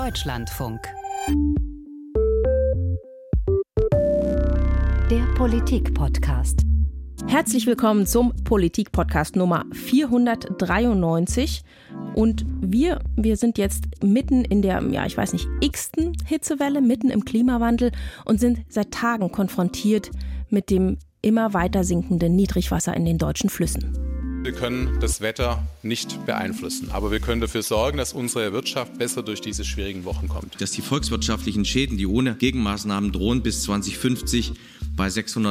Deutschlandfunk. Der Politik-Podcast. Herzlich willkommen zum Politik-Podcast Nummer 493. Und wir sind jetzt mitten in der, x-ten Hitzewelle, mitten im Klimawandel und sind seit Tagen konfrontiert mit dem immer weiter sinkenden Niedrigwasser in den deutschen Flüssen. Wir können das Wetter nicht beeinflussen, aber wir können dafür sorgen, dass unsere Wirtschaft besser durch diese schwierigen Wochen kommt. Dass die volkswirtschaftlichen Schäden, die ohne Gegenmaßnahmen drohen, bis 2050 bei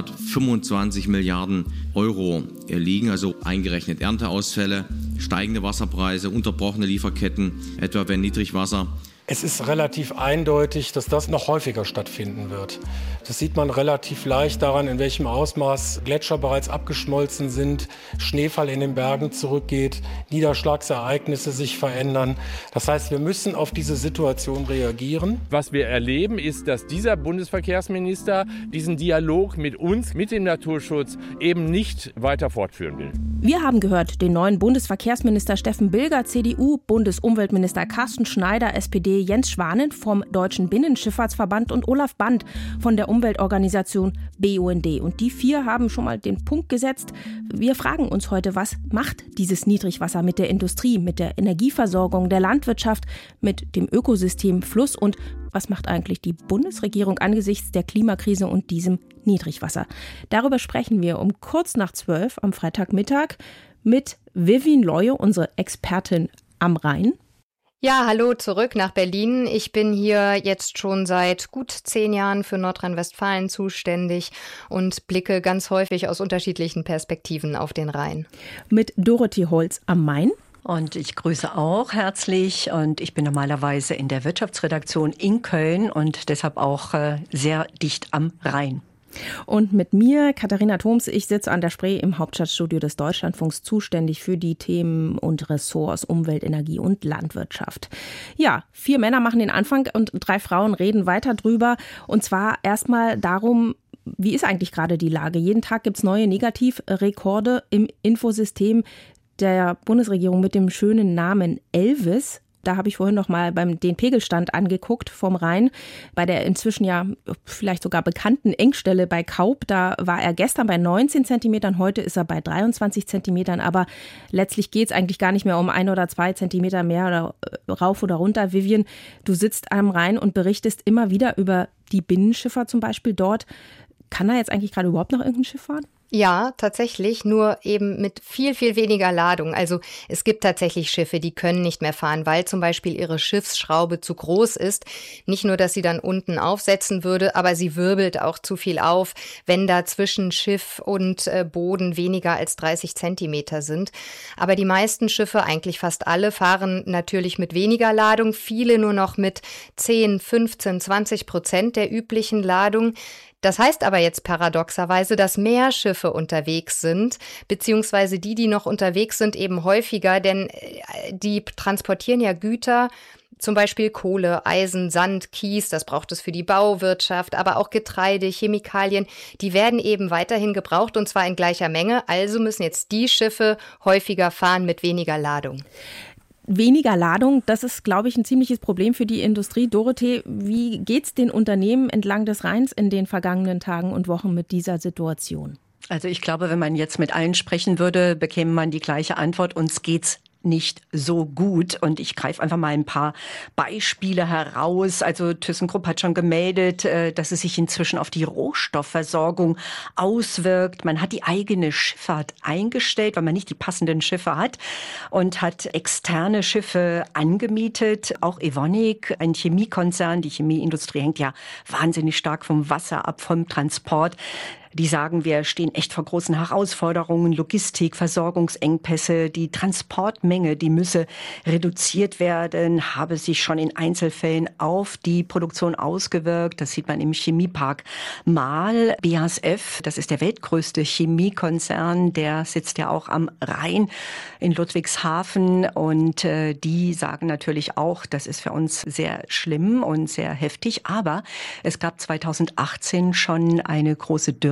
625 Milliarden Euro liegen, also eingerechnet Ernteausfälle, steigende Wasserpreise, unterbrochene Lieferketten, etwa wenn Niedrigwasser. Es ist relativ eindeutig, dass das noch häufiger stattfinden wird. Das sieht man relativ leicht daran, in welchem Ausmaß Gletscher bereits abgeschmolzen sind, Schneefall in den Bergen zurückgeht, Niederschlagsereignisse sich verändern. Das heißt, wir müssen auf diese Situation reagieren. Was wir erleben, ist, dass dieser Bundesverkehrsminister diesen Dialog mit uns, mit dem Naturschutz, eben nicht weiter fortführen will. Wir haben gehört, den neuen Bundesverkehrsminister Steffen Bilger, CDU, Bundesumweltminister Carsten Schneider, SPD, Jens Schwanen vom Deutschen Binnenschifffahrtsverband und Olaf Band von der Umweltorganisation BUND. Und die vier haben schon mal den Punkt gesetzt. Wir fragen uns heute, was macht dieses Niedrigwasser mit der Industrie, mit der Energieversorgung, der Landwirtschaft, mit dem Ökosystem Fluss und was macht eigentlich die Bundesregierung angesichts der Klimakrise und diesem Niedrigwasser? Darüber sprechen wir um kurz nach 12 am Freitagmittag mit Vivian Leue, unsere Expertin am Rhein. Ja, hallo zurück nach Berlin. Ich bin hier jetzt schon seit gut 10 Jahren für Nordrhein-Westfalen zuständig und blicke ganz häufig aus unterschiedlichen Perspektiven auf den Rhein. Mit Dorothee Holz am Main. Und ich grüße auch herzlich und ich bin normalerweise in der Wirtschaftsredaktion in Köln und deshalb auch sehr dicht am Rhein. Und mit mir, Katharina Thoms, ich sitze an der Spree im Hauptstadtstudio des Deutschlandfunks, zuständig für die Themen und Ressorts Umwelt, Energie und Landwirtschaft. Ja, 4 Männer machen den Anfang und 3 Frauen reden weiter drüber. Und zwar erstmal darum, wie ist eigentlich gerade die Lage? Jeden Tag gibt es neue Negativrekorde im Infosystem der Bundesregierung mit dem schönen Namen Elvis. Da habe ich vorhin noch mal den Pegelstand angeguckt vom Rhein. Bei der inzwischen ja vielleicht sogar bekannten Engstelle bei Kaup, da war er gestern bei 19 Zentimetern, heute ist er bei 23 Zentimetern. Aber letztlich geht es eigentlich gar nicht mehr um 1 oder 2 Zentimeter mehr oder rauf oder runter. Vivian, du sitzt am Rhein und berichtest immer wieder über die Binnenschifffahrt zum Beispiel dort. Kann da jetzt eigentlich gerade überhaupt noch irgendein Schiff fahren? Ja, tatsächlich, nur eben mit viel, viel weniger Ladung. Also es gibt tatsächlich Schiffe, die können nicht mehr fahren, weil zum Beispiel ihre Schiffsschraube zu groß ist. Nicht nur, dass sie dann unten aufsetzen würde, aber sie wirbelt auch zu viel auf, wenn da zwischen Schiff und Boden weniger als 30 Zentimeter sind. Aber die meisten Schiffe, eigentlich fast alle, fahren natürlich mit weniger Ladung, viele nur noch mit 10, 15, 20% der üblichen Ladung. Das heißt aber jetzt paradoxerweise, dass mehr Schiffe unterwegs sind, beziehungsweise die noch unterwegs sind, eben häufiger, denn die transportieren ja Güter, zum Beispiel Kohle, Eisen, Sand, Kies, das braucht es für die Bauwirtschaft, aber auch Getreide, Chemikalien, die werden eben weiterhin gebraucht und zwar in gleicher Menge, also müssen jetzt die Schiffe häufiger fahren mit weniger Ladung. Weniger Ladung, das ist, glaube ich, ein ziemliches Problem für die Industrie. Dorothee, wie geht's den Unternehmen entlang des Rheins in den vergangenen Tagen und Wochen mit dieser Situation? Also ich glaube, wenn man jetzt mit allen sprechen würde, bekäme man die gleiche Antwort, uns geht's nicht so gut. Und ich greife einfach mal ein paar Beispiele heraus. Also ThyssenKrupp hat schon gemeldet, dass es sich inzwischen auf die Rohstoffversorgung auswirkt. Man hat die eigene Schifffahrt eingestellt, weil man nicht die passenden Schiffe hat und hat externe Schiffe angemietet. Auch Evonik, ein Chemiekonzern, die Chemieindustrie hängt ja wahnsinnig stark vom Wasser ab, vom Transport. Die sagen, wir stehen echt vor großen Herausforderungen, Logistik, Versorgungsengpässe, die Transportmenge, die müsse reduziert werden, habe sich schon in Einzelfällen auf die Produktion ausgewirkt. Das sieht man im Chemiepark Marl. BASF, das ist der weltgrößte Chemiekonzern, der sitzt ja auch am Rhein in Ludwigshafen und die sagen natürlich auch, das ist für uns sehr schlimm und sehr heftig, aber es gab 2018 schon eine große Dürre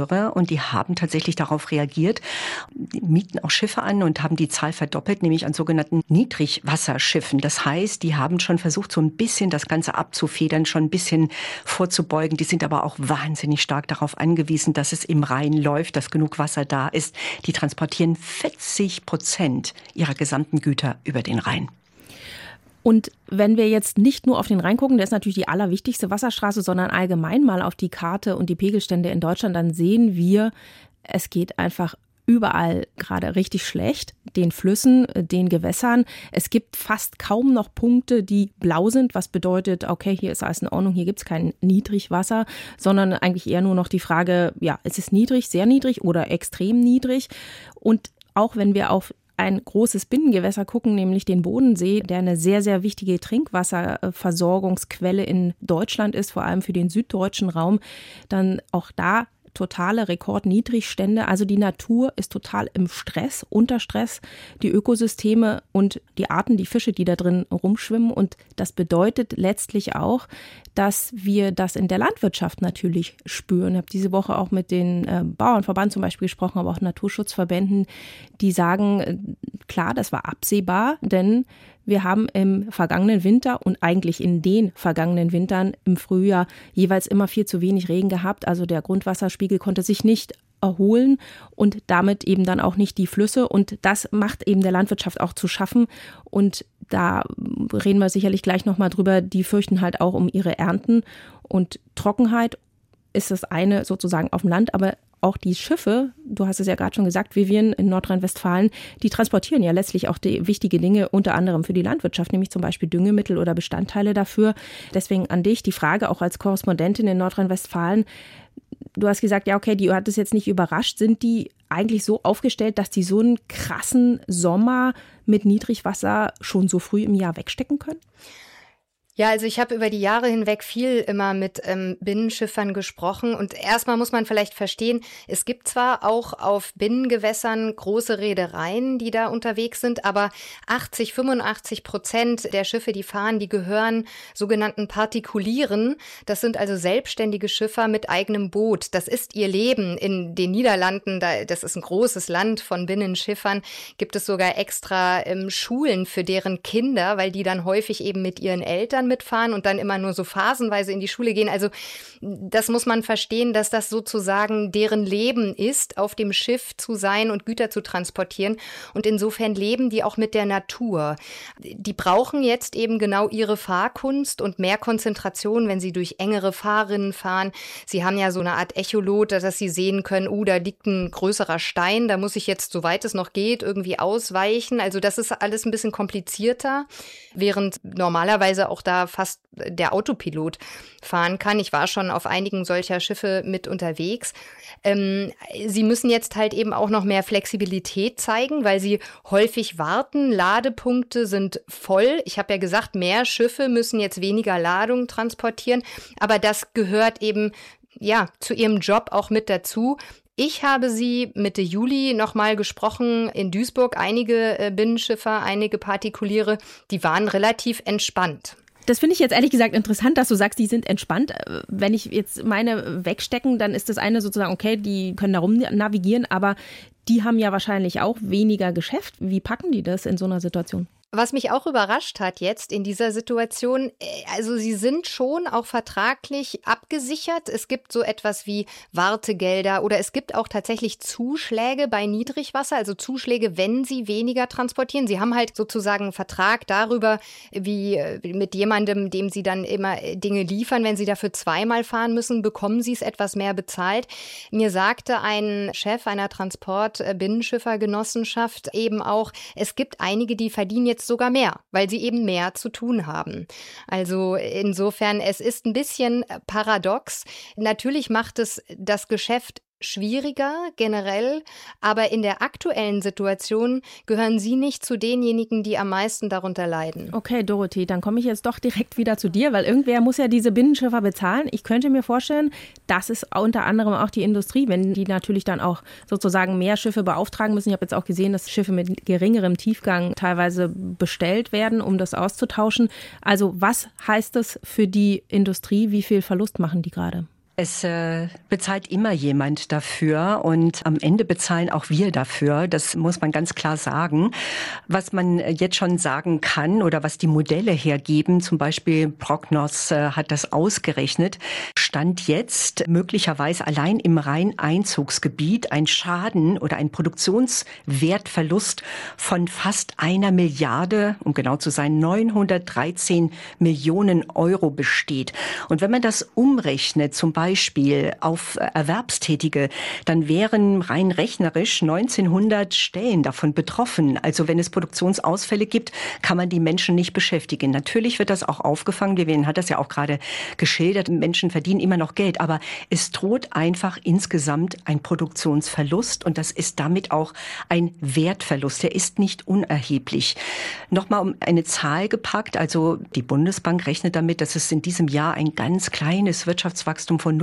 Dürre und die haben tatsächlich darauf reagiert, die mieten auch Schiffe an und haben die Zahl verdoppelt, nämlich an sogenannten Niedrigwasserschiffen. Das heißt, die haben schon versucht, so ein bisschen das Ganze abzufedern, schon ein bisschen vorzubeugen. Die sind aber auch wahnsinnig stark darauf angewiesen, dass es im Rhein läuft, dass genug Wasser da ist. Die transportieren 40% ihrer gesamten Güter über den Rhein. Und wenn wir jetzt nicht nur auf den Rhein gucken, der ist natürlich die allerwichtigste Wasserstraße, sondern allgemein mal auf die Karte und die Pegelstände in Deutschland, dann sehen wir, es geht einfach überall gerade richtig schlecht, den Flüssen, den Gewässern. Es gibt fast kaum noch Punkte, die blau sind, was bedeutet, okay, hier ist alles in Ordnung, hier gibt es kein Niedrigwasser, sondern eigentlich eher nur noch die Frage, ja, ist es niedrig, sehr niedrig oder extrem niedrig? Und auch wenn wir auf ein großes Binnengewässer gucken, nämlich den Bodensee, der eine sehr, sehr wichtige Trinkwasserversorgungsquelle in Deutschland ist, vor allem für den süddeutschen Raum, dann auch da totale Rekordniedrigstände. Also die Natur ist total im Stress, unter Stress, die Ökosysteme und die Arten, die Fische, die da drin rumschwimmen. Und das bedeutet letztlich auch, dass wir das in der Landwirtschaft natürlich spüren. Ich habe diese Woche auch mit den Bauernverband zum Beispiel gesprochen, aber auch Naturschutzverbänden, die sagen, klar, das war absehbar, denn wir haben im vergangenen Winter und eigentlich in den vergangenen Wintern im Frühjahr jeweils immer viel zu wenig Regen gehabt. Also der Grundwasserspiegel konnte sich nicht erholen und damit eben dann auch nicht die Flüsse. Und das macht eben der Landwirtschaft auch zu schaffen. Und da reden wir sicherlich gleich nochmal drüber. Die fürchten halt auch um ihre Ernten. Und Trockenheit ist das eine sozusagen auf dem Land, aber auch die Schiffe, du hast es ja gerade schon gesagt, Vivian, in Nordrhein-Westfalen, die transportieren ja letztlich auch die wichtige Dinge, unter anderem für die Landwirtschaft, nämlich zum Beispiel Düngemittel oder Bestandteile dafür. Deswegen an dich die Frage, auch als Korrespondentin in Nordrhein-Westfalen. Du hast gesagt, ja okay, die hat es jetzt nicht überrascht. Sind die eigentlich so aufgestellt, dass die so einen krassen Sommer mit Niedrigwasser schon so früh im Jahr wegstecken können? Ja, also ich habe über die Jahre hinweg viel immer mit Binnenschiffern gesprochen und erstmal muss man vielleicht verstehen, es gibt zwar auch auf Binnengewässern große Reedereien, die da unterwegs sind, aber 85% der Schiffe, die fahren, die gehören sogenannten Partikulieren. Das sind also selbstständige Schiffer mit eigenem Boot. Das ist ihr Leben in den Niederlanden. Das ist ein großes Land von Binnenschiffern. Gibt es sogar extra Schulen für deren Kinder, weil die dann häufig eben mit ihren Eltern mitfahren und dann immer nur so phasenweise in die Schule gehen. Also das muss man verstehen, dass das sozusagen deren Leben ist, auf dem Schiff zu sein und Güter zu transportieren. Und insofern leben die auch mit der Natur. Die brauchen jetzt eben genau ihre Fahrkunst und mehr Konzentration, wenn sie durch engere Fahrrinnen fahren. Sie haben ja so eine Art Echolot, dass sie sehen können, da liegt ein größerer Stein, da muss ich jetzt, soweit es noch geht, irgendwie ausweichen. Also das ist alles ein bisschen komplizierter, während normalerweise auch da fast der Autopilot fahren kann. Ich war schon auf einigen solcher Schiffe mit unterwegs. Sie müssen jetzt halt eben auch noch mehr Flexibilität zeigen, weil sie häufig warten. Ladepunkte sind voll. Ich habe ja gesagt, mehr Schiffe müssen jetzt weniger Ladung transportieren. Aber das gehört eben zu ihrem Job auch mit dazu. Ich habe sie Mitte Juli nochmal gesprochen in Duisburg. Einige Binnenschiffer, einige Partikuliere, die waren relativ entspannt. Das finde ich jetzt ehrlich gesagt interessant, dass du sagst, die sind entspannt. Wenn ich jetzt meine wegstecken, dann ist das eine sozusagen, okay, die können da rum navigieren, aber die haben ja wahrscheinlich auch weniger Geschäft. Wie packen die das in so einer Situation? Was mich auch überrascht hat jetzt in dieser Situation, also sie sind schon auch vertraglich abgesichert. Es gibt so etwas wie Wartegelder oder es gibt auch tatsächlich Zuschläge bei Niedrigwasser, also Zuschläge, wenn sie weniger transportieren. Sie haben halt sozusagen einen Vertrag darüber, wie mit jemandem, dem sie dann immer Dinge liefern. Wenn sie dafür zweimal fahren müssen, bekommen sie es etwas mehr bezahlt. Mir sagte ein Chef einer Transport-Binnenschiffergenossenschaft eben auch, es gibt einige, die verdienen jetzt sogar mehr, weil sie eben mehr zu tun haben. Also insofern, es ist ein bisschen paradox. Natürlich macht es das Geschäft schwieriger generell, aber in der aktuellen Situation gehören Sie nicht zu denjenigen, die am meisten darunter leiden. Okay, Dorothee, dann komme ich jetzt doch direkt wieder zu dir, weil irgendwer muss ja diese Binnenschiffer bezahlen. Ich könnte mir vorstellen, das ist unter anderem auch die Industrie, wenn die natürlich dann auch sozusagen mehr Schiffe beauftragen müssen. Ich habe jetzt auch gesehen, dass Schiffe mit geringerem Tiefgang teilweise bestellt werden, um das auszutauschen. Also was heißt das für die Industrie? Wie viel Verlust machen die gerade? Es bezahlt immer jemand dafür und am Ende bezahlen auch wir dafür. Das muss man ganz klar sagen. Was man jetzt schon sagen kann oder was die Modelle hergeben, zum Beispiel Prognos hat das ausgerechnet, stand jetzt möglicherweise allein im Rheineinzugsgebiet ein Schaden oder ein Produktionswertverlust von fast 1 Milliarde, um genau zu sein, 913 Millionen Euro besteht. Und wenn man das umrechnet, zum Beispiel auf Erwerbstätige, dann wären rein rechnerisch 1900 Stellen davon betroffen. Also wenn es Produktionsausfälle gibt, kann man die Menschen nicht beschäftigen. Natürlich wird das auch aufgefangen. Vivian hat das ja auch gerade geschildert. Menschen verdienen immer noch Geld, aber es droht einfach insgesamt ein Produktionsverlust und das ist damit auch ein Wertverlust. Der ist nicht unerheblich. Nochmal um eine Zahl gepackt. Also die Bundesbank rechnet damit, dass es in diesem Jahr ein ganz kleines Wirtschaftswachstum von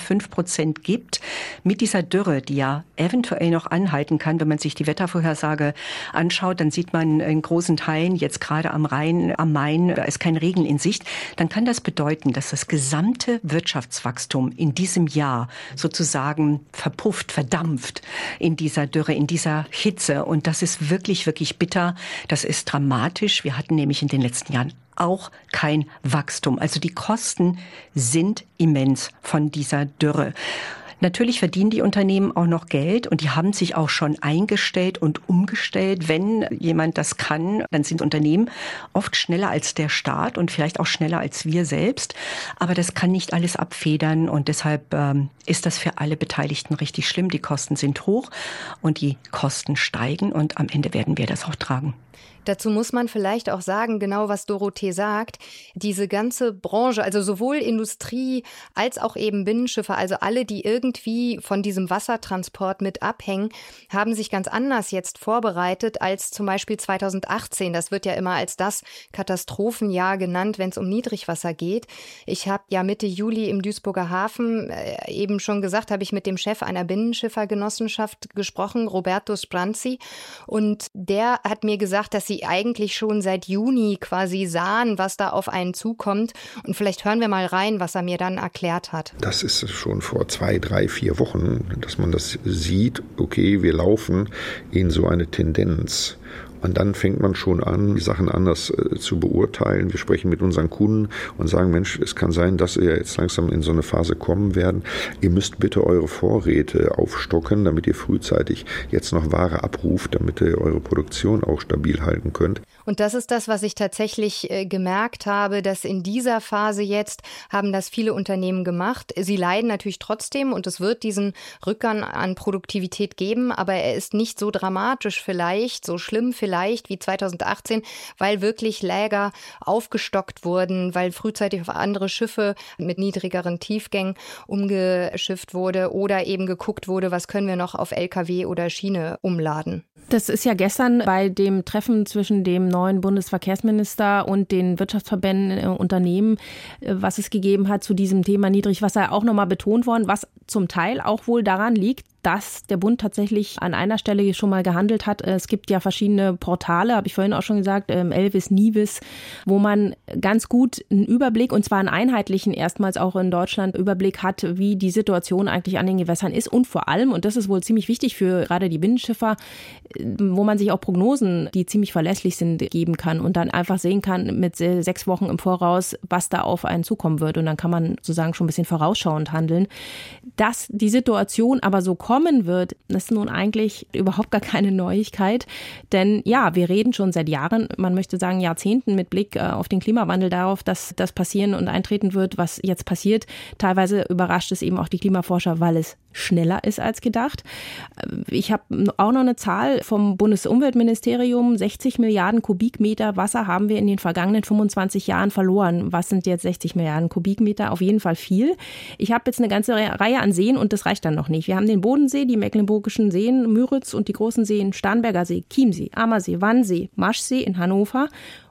0,5% gibt. Mit dieser Dürre, die ja eventuell noch anhalten kann, wenn man sich die Wettervorhersage anschaut, dann sieht man in großen Teilen, jetzt gerade am Rhein, am Main, da ist kein Regen in Sicht, dann kann das bedeuten, dass das gesamte Wirtschaftswachstum in diesem Jahr sozusagen verpufft, verdampft in dieser Dürre, in dieser Hitze. Und das ist wirklich, wirklich bitter. Das ist dramatisch. Wir hatten nämlich in den letzten Jahren auch kein Wachstum. Also die Kosten sind immens von dieser Dürre. Natürlich verdienen die Unternehmen auch noch Geld und die haben sich auch schon eingestellt und umgestellt. Wenn jemand das kann, dann sind Unternehmen oft schneller als der Staat und vielleicht auch schneller als wir selbst. Aber das kann nicht alles abfedern und deshalb ist das für alle Beteiligten richtig schlimm. Die Kosten sind hoch und die Kosten steigen und am Ende werden wir das auch tragen. Dazu muss man vielleicht auch sagen, genau was Dorothee sagt, diese ganze Branche, also sowohl Industrie als auch eben Binnenschiffe, also alle, die irgendwie von diesem Wassertransport mit abhängen, haben sich ganz anders jetzt vorbereitet als zum Beispiel 2018. Das wird ja immer als das Katastrophenjahr genannt, wenn es um Niedrigwasser geht. Ich habe ja Mitte Juli im Duisburger Hafen eben schon gesagt, habe ich mit dem Chef einer Binnenschiffergenossenschaft gesprochen, Roberto Spranzi, und der hat mir gesagt, dass sie eigentlich schon seit Juni quasi sahen, was da auf einen zukommt. Und vielleicht hören wir mal rein, was er mir dann erklärt hat. Das ist schon vor 2, 3, 4 Wochen, dass man das sieht, okay, wir laufen in so eine Tendenz. Und dann fängt man schon an, die Sachen anders zu beurteilen. Wir sprechen mit unseren Kunden und sagen, Mensch, es kann sein, dass wir jetzt langsam in so eine Phase kommen werden. Ihr müsst bitte eure Vorräte aufstocken, damit ihr frühzeitig jetzt noch Ware abruft, damit ihr eure Produktion auch stabil halten könnt. Und das ist das, was ich tatsächlich gemerkt habe, dass in dieser Phase jetzt haben das viele Unternehmen gemacht. Sie leiden natürlich trotzdem und es wird diesen Rückgang an Produktivität geben, aber er ist nicht so dramatisch vielleicht, so schlimm vielleicht wie 2018, weil wirklich Läger aufgestockt wurden, weil frühzeitig auf andere Schiffe mit niedrigeren Tiefgängen umgeschifft wurde oder eben geguckt wurde, was können wir noch auf LKW oder Schiene umladen. Das ist ja gestern bei dem Treffen zwischen dem neuen Bundesverkehrsminister und den Wirtschaftsverbänden, Unternehmen, was es gegeben hat zu diesem Thema Niedrigwasser, auch nochmal betont worden, was zum Teil auch wohl daran liegt, dass der Bund tatsächlich an einer Stelle schon mal gehandelt hat. Es gibt ja verschiedene Portale, habe ich vorhin auch schon gesagt, Elvis, Nivis, wo man ganz gut einen Überblick, und zwar einen einheitlichen, erstmals auch in Deutschland, Überblick hat, wie die Situation eigentlich an den Gewässern ist und vor allem, und das ist wohl ziemlich wichtig für gerade die Binnenschiffer, wo man sich auch Prognosen, die ziemlich verlässlich sind, geben kann und dann einfach sehen kann mit 6 Wochen im Voraus, was da auf einen zukommen wird, und dann kann man sozusagen schon ein bisschen vorausschauend handeln. Dass die Situation aber so kommen wird, das ist nun eigentlich überhaupt gar keine Neuigkeit, denn ja, wir reden schon seit Jahren, man möchte sagen Jahrzehnten mit Blick auf den Klimawandel darauf, dass das passieren und eintreten wird, was jetzt passiert. Teilweise überrascht es eben auch die Klimaforscher, weil es schneller ist als gedacht. Ich habe auch noch eine Zahl vom Bundesumweltministerium. 60 Milliarden Kubikmeter Wasser haben wir in den vergangenen 25 Jahren verloren. Was sind jetzt 60 Milliarden Kubikmeter? Auf jeden Fall viel. Ich habe jetzt eine ganze Reihe an Seen und das reicht dann noch nicht. Wir haben den Bodensee, die mecklenburgischen Seen, Müritz und die großen Seen, Starnberger See, Chiemsee, Ammersee, Wannsee, Maschsee in Hannover.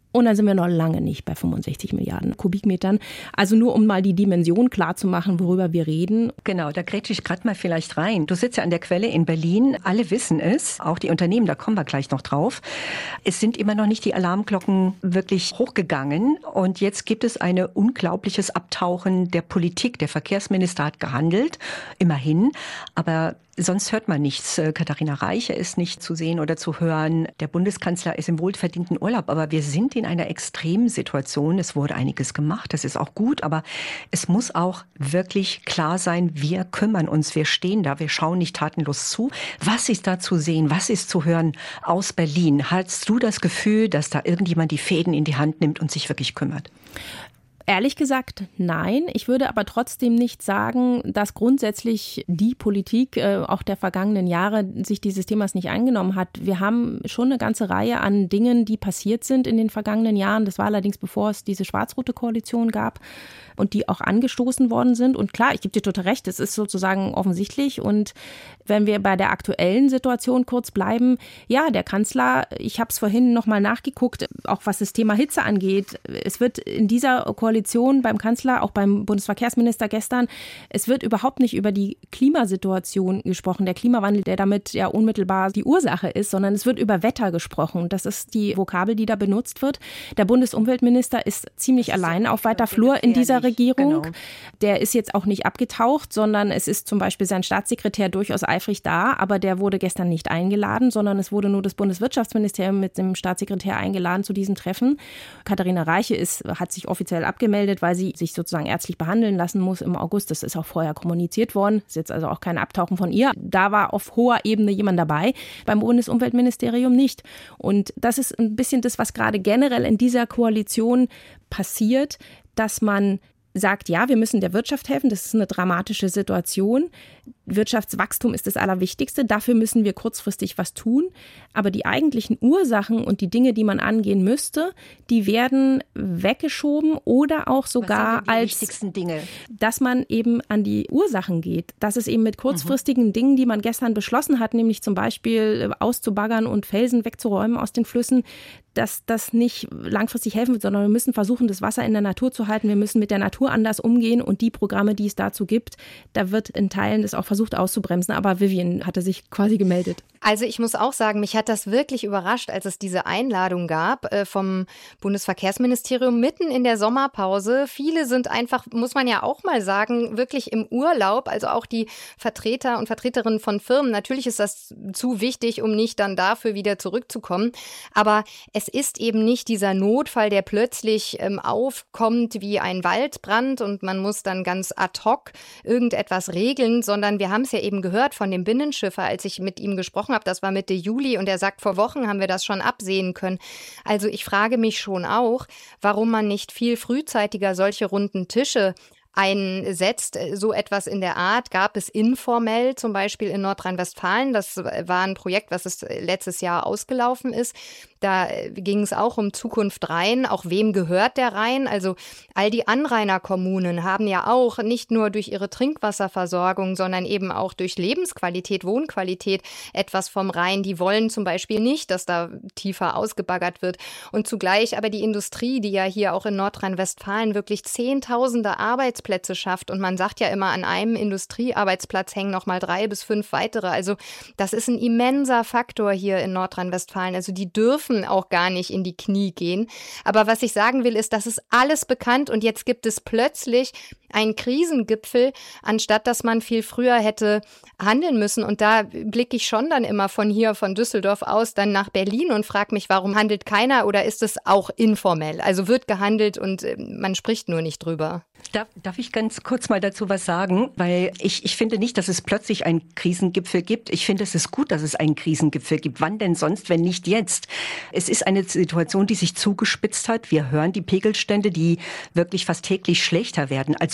Und dann sind wir noch lange nicht bei 65 Milliarden Kubikmetern. Also nur um mal die Dimension klar zu machen, worüber wir reden. Genau, da grätsche ich gerade mal vielleicht rein. Du sitzt ja an der Quelle in Berlin. Alle wissen es, auch die Unternehmen, da kommen wir gleich noch drauf. Es sind immer noch nicht die Alarmglocken wirklich hochgegangen. Und jetzt gibt es ein unglaubliches Abtauchen der Politik. Der Verkehrsminister hat gehandelt, immerhin. Aber sonst hört man nichts. Katharina Reiche ist nicht zu sehen oder zu hören. Der Bundeskanzler ist im wohlverdienten Urlaub. Aber wir sind in einer extremen Situation. Es wurde einiges gemacht. Das ist auch gut. Aber es muss auch wirklich klar sein, wir kümmern uns. Wir stehen da. Wir schauen nicht tatenlos zu. Was ist da zu sehen? Was ist zu hören aus Berlin? Hast du das Gefühl, dass da irgendjemand die Fäden in die Hand nimmt und sich wirklich kümmert? Ehrlich gesagt, nein. Ich würde aber trotzdem nicht sagen, dass grundsätzlich die Politik auch der vergangenen Jahre sich dieses Themas nicht eingenommen hat. Wir haben schon eine ganze Reihe an Dingen, die passiert sind in den vergangenen Jahren. Das war allerdings, bevor es diese schwarz-rote Koalition gab und die auch angestoßen worden sind. Und klar, ich gebe dir total recht, es ist sozusagen offensichtlich. Und wenn wir bei der aktuellen Situation kurz bleiben, ja, der Kanzler, ich habe es vorhin nochmal nachgeguckt, auch was das Thema Hitze angeht. Es wird in dieser Koalition beim Kanzler, auch beim Bundesverkehrsminister gestern, es wird überhaupt nicht über die Klimasituation gesprochen, der Klimawandel, der damit ja unmittelbar die Ursache ist, sondern es wird über Wetter gesprochen. Das ist die Vokabel, die da benutzt wird. Der Bundesumweltminister ist ziemlich allein auf weiter Flur in dieser Regierung. Genau. Der ist jetzt auch nicht abgetaucht, sondern es ist zum Beispiel sein Staatssekretär durchaus eifrig da, aber der wurde gestern nicht eingeladen, sondern es wurde nur das Bundeswirtschaftsministerium mit dem Staatssekretär eingeladen zu diesem Treffen. Katharina Reiche hat sich offiziell abgemeldet, weil sie sich sozusagen ärztlich behandeln lassen muss im August. Das ist auch vorher kommuniziert worden. Das ist jetzt also auch kein Abtauchen von ihr. Da war auf hoher Ebene jemand dabei, beim Bundesumweltministerium nicht. Und das ist ein bisschen das, was gerade generell in dieser Koalition passiert, dass man sagt, ja, wir müssen der Wirtschaft helfen, das ist eine dramatische Situation. Wirtschaftswachstum ist das Allerwichtigste, dafür müssen wir kurzfristig was tun. Aber die eigentlichen Ursachen und die Dinge, die man angehen müsste, die werden weggeschoben oder auch sogar als, wichtigsten Dinge? Dass man eben an die Ursachen geht. Dass es eben mit kurzfristigen Dingen, die man gestern beschlossen hat, nämlich zum Beispiel auszubaggern und Felsen wegzuräumen aus den Flüssen, dass das nicht langfristig helfen wird, sondern wir müssen versuchen, das Wasser in der Natur zu halten. Wir müssen mit der Natur anders umgehen und die Programme, die es dazu gibt, da wird in Teilen das auch versucht auszubremsen. Aber Vivian hatte sich quasi gemeldet. Also ich muss auch sagen, mich hat das wirklich überrascht, als es diese Einladung gab vom Bundesverkehrsministerium mitten in der Sommerpause. Viele sind einfach, muss man ja auch mal sagen, wirklich im Urlaub. Also auch die Vertreter und Vertreterinnen von Firmen. Natürlich ist das zu wichtig, um nicht dann dafür wieder zurückzukommen. Aber es ist eben nicht dieser Notfall, der plötzlich aufkommt wie ein Waldbrand und man muss dann ganz ad hoc irgendetwas regeln, sondern wir haben es ja eben gehört von dem Binnenschiffer, als ich mit ihm gesprochen habe, das war Mitte Juli und er sagt, vor Wochen haben wir das schon absehen können. Also ich frage mich schon auch, warum man nicht viel frühzeitiger solche runden Tische einsetzt. So etwas in der Art gab es informell, zum Beispiel in Nordrhein-Westfalen. Das war ein Projekt, was letztes Jahr ausgelaufen ist. Da ging es auch um Zukunft Rhein. Auch wem gehört der Rhein? Also all die Anrainerkommunen haben ja auch nicht nur durch ihre Trinkwasserversorgung, sondern eben auch durch Lebensqualität, Wohnqualität etwas vom Rhein. Die wollen zum Beispiel nicht, dass da tiefer ausgebaggert wird. Und zugleich aber die Industrie, die ja hier auch in Nordrhein-Westfalen wirklich Zehntausende Arbeitsplätze schafft. Und man sagt ja immer, an einem Industriearbeitsplatz hängen noch mal 3 bis 5 weitere. Also das ist ein immenser Faktor hier in Nordrhein-Westfalen. Also die dürfen auch gar nicht in die Knie gehen. Aber was ich sagen will, ist, das ist alles bekannt und jetzt gibt es plötzlich einen Krisengipfel, anstatt dass man viel früher hätte handeln müssen. Und da blicke ich schon dann immer von hier, von Düsseldorf aus, dann nach Berlin und frage mich, warum handelt keiner oder ist es auch informell? Also wird gehandelt und man spricht nur nicht drüber. Darf ich ganz kurz mal dazu was sagen? Weil ich finde nicht, dass es plötzlich einen Krisengipfel gibt. Ich finde, es ist gut, dass es einen Krisengipfel gibt. Wann denn sonst, wenn nicht jetzt? Es ist eine Situation, die sich zugespitzt hat. Wir hören die Pegelstände, die wirklich fast täglich schlechter werden. Also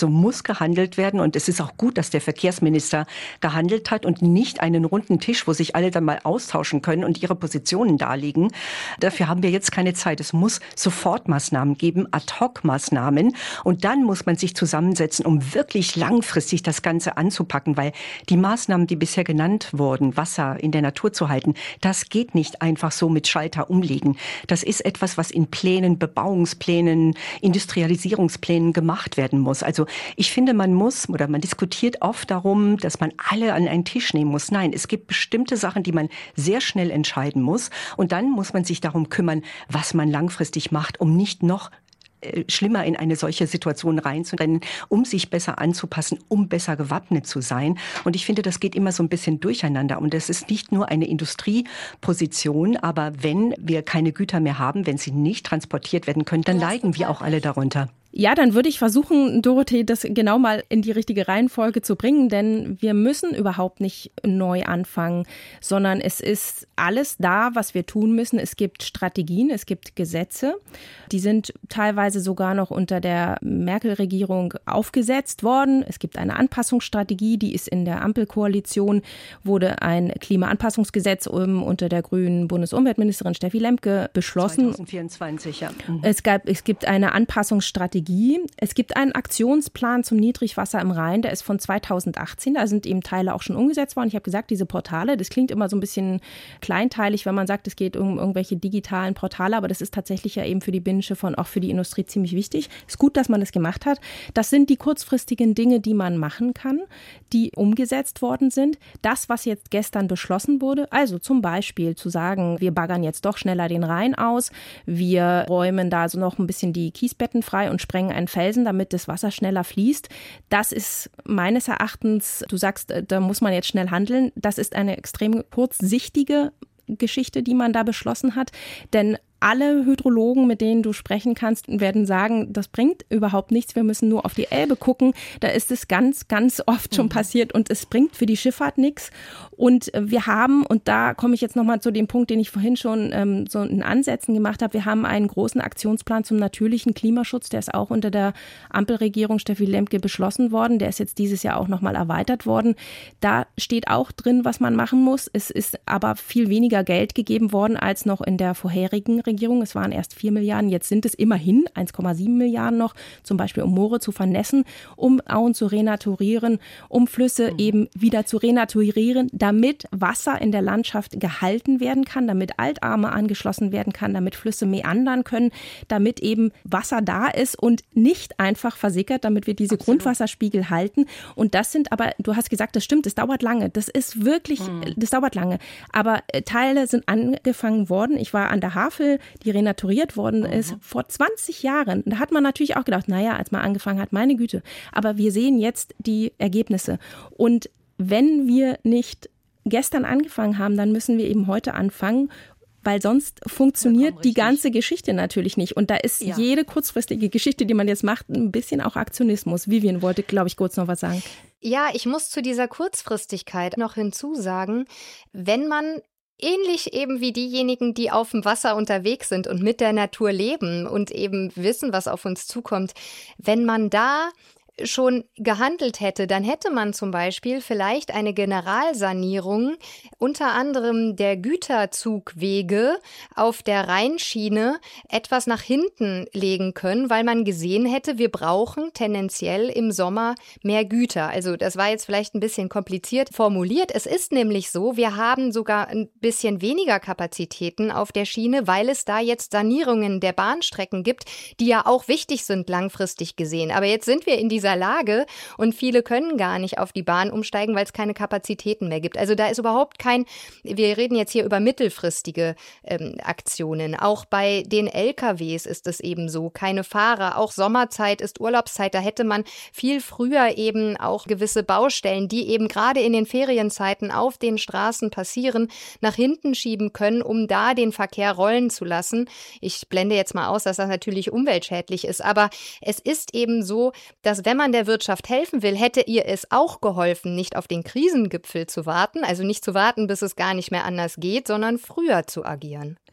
Also muss gehandelt werden und es ist auch gut, dass der Verkehrsminister gehandelt hat und nicht einen runden Tisch, wo sich alle dann mal austauschen können und ihre Positionen darlegen. Dafür haben wir jetzt keine Zeit. Es muss Sofortmaßnahmen geben, Ad-hoc-Maßnahmen und dann muss man sich zusammensetzen, um wirklich langfristig das Ganze anzupacken, weil die Maßnahmen, die bisher genannt wurden, Wasser in der Natur zu halten, das geht nicht einfach so mit Schalter umlegen. Das ist etwas, was in Plänen, Bebauungsplänen, Industrialisierungsplänen gemacht werden muss. Also ich finde, man diskutiert oft darum, dass man alle an einen Tisch nehmen muss. Nein, es gibt bestimmte Sachen, die man sehr schnell entscheiden muss. Und dann muss man sich darum kümmern, was man langfristig macht, um nicht noch schlimmer in eine solche Situation reinzurennen, um sich besser anzupassen, um besser gewappnet zu sein. Und ich finde, das geht immer so ein bisschen durcheinander. Und das ist nicht nur eine Industrieposition, aber wenn wir keine Güter mehr haben, wenn sie nicht transportiert werden können, dann leiden wir auch alle darunter. Ja, dann würde ich versuchen, Dorothee, das genau mal in die richtige Reihenfolge zu bringen, denn wir müssen überhaupt nicht neu anfangen, sondern es ist alles da, was wir tun müssen. Es gibt Strategien, es gibt Gesetze, die sind teilweise sogar noch unter der Merkel-Regierung aufgesetzt worden. Es gibt eine Anpassungsstrategie, die ist in der Ampelkoalition, wurde ein Klimaanpassungsgesetz unter der grünen Bundesumweltministerin Steffi Lemke beschlossen. 2024, ja. Es gibt eine Anpassungsstrategie. Es gibt einen Aktionsplan zum Niedrigwasser im Rhein, der ist von 2018. Da sind eben Teile auch schon umgesetzt worden. Ich habe gesagt, diese Portale, das klingt immer so ein bisschen kleinteilig, wenn man sagt, es geht um irgendwelche digitalen Portale, aber das ist tatsächlich ja eben für die Binnenschiffe und auch für die Industrie ziemlich wichtig. Ist gut, dass man das gemacht hat. Das sind die kurzfristigen Dinge, die man machen kann, die umgesetzt worden sind. Das, was jetzt gestern beschlossen wurde, also zum Beispiel zu sagen, wir baggern jetzt doch schneller den Rhein aus, wir räumen da so noch ein bisschen die Kiesbetten frei und sprengen einen Felsen, damit das Wasser schneller fließt. Das ist meines Erachtens, du sagst, da muss man jetzt schnell handeln, das ist eine extrem kurzsichtige Geschichte, die man da beschlossen hat, denn alle Hydrologen, mit denen du sprechen kannst, werden sagen, das bringt überhaupt nichts, wir müssen nur auf die Elbe gucken. Da ist es ganz, ganz oft schon passiert und es bringt für die Schifffahrt nichts. Und wir haben, und da komme ich jetzt nochmal zu dem Punkt, den ich vorhin schon so in Ansätzen gemacht habe, wir haben einen großen Aktionsplan zum natürlichen Klimaschutz, der ist auch unter der Ampelregierung Steffi Lemke beschlossen worden, der ist jetzt dieses Jahr auch nochmal erweitert worden. Da steht auch drin, was man machen muss. Es ist aber viel weniger Geld gegeben worden als noch in der vorherigen Regierung. Es waren erst 4 Milliarden, jetzt sind es immerhin 1,7 Milliarden noch, zum Beispiel um Moore zu vernässen, um Auen zu renaturieren, um Flüsse eben wieder zu renaturieren, damit Wasser in der Landschaft gehalten werden kann, damit Altarme angeschlossen werden kann, damit Flüsse meandern können, damit eben Wasser da ist und nicht einfach versickert, damit wir diese Grundwasserspiegel halten. Und das sind aber, du hast gesagt, das stimmt, das dauert lange. Das ist wirklich, das dauert lange. Aber Teile sind angefangen worden. Ich war an der Havel, die renaturiert worden ist, vor 20 Jahren. Da hat man natürlich auch gedacht, naja, als man angefangen hat, meine Güte. Aber wir sehen jetzt die Ergebnisse. Und wenn wir nicht gestern angefangen haben, dann müssen wir eben heute anfangen, weil sonst funktioniert die ganze Geschichte natürlich nicht. Und da ist jede kurzfristige Geschichte, die man jetzt macht, ein bisschen auch Aktionismus. Vivian wollte, glaube ich, kurz noch was sagen. Ja, ich muss zu dieser Kurzfristigkeit noch hinzusagen, wenn man ähnlich eben wie diejenigen, die auf dem Wasser unterwegs sind und mit der Natur leben und eben wissen, was auf uns zukommt, wenn man da schon gehandelt hätte, dann hätte man zum Beispiel vielleicht eine Generalsanierung unter anderem der Güterzugwege auf der Rheinschiene etwas nach hinten legen können, weil man gesehen hätte, wir brauchen tendenziell im Sommer mehr Güter. Also das war jetzt vielleicht ein bisschen kompliziert formuliert. Es ist nämlich so, wir haben sogar ein bisschen weniger Kapazitäten auf der Schiene, weil es da jetzt Sanierungen der Bahnstrecken gibt, die ja auch wichtig sind langfristig gesehen. Aber jetzt sind wir in dieser Lage und viele können gar nicht auf die Bahn umsteigen, weil es keine Kapazitäten mehr gibt. Also da ist überhaupt wir reden jetzt hier über mittelfristige Aktionen. Auch bei den LKWs ist es eben so, keine Fahrer. Auch Sommerzeit ist Urlaubszeit. Da hätte man viel früher eben auch gewisse Baustellen, die eben gerade in den Ferienzeiten auf den Straßen passieren, nach hinten schieben können, um da den Verkehr rollen zu lassen. Ich blende jetzt mal aus, dass das natürlich umweltschädlich ist, aber es ist eben so, dass wenn man der Wirtschaft helfen will, hätte ihr es auch geholfen, nicht auf den Krisengipfel zu warten, also nicht zu warten, bis es gar nicht mehr anders geht, sondern früher zu agieren.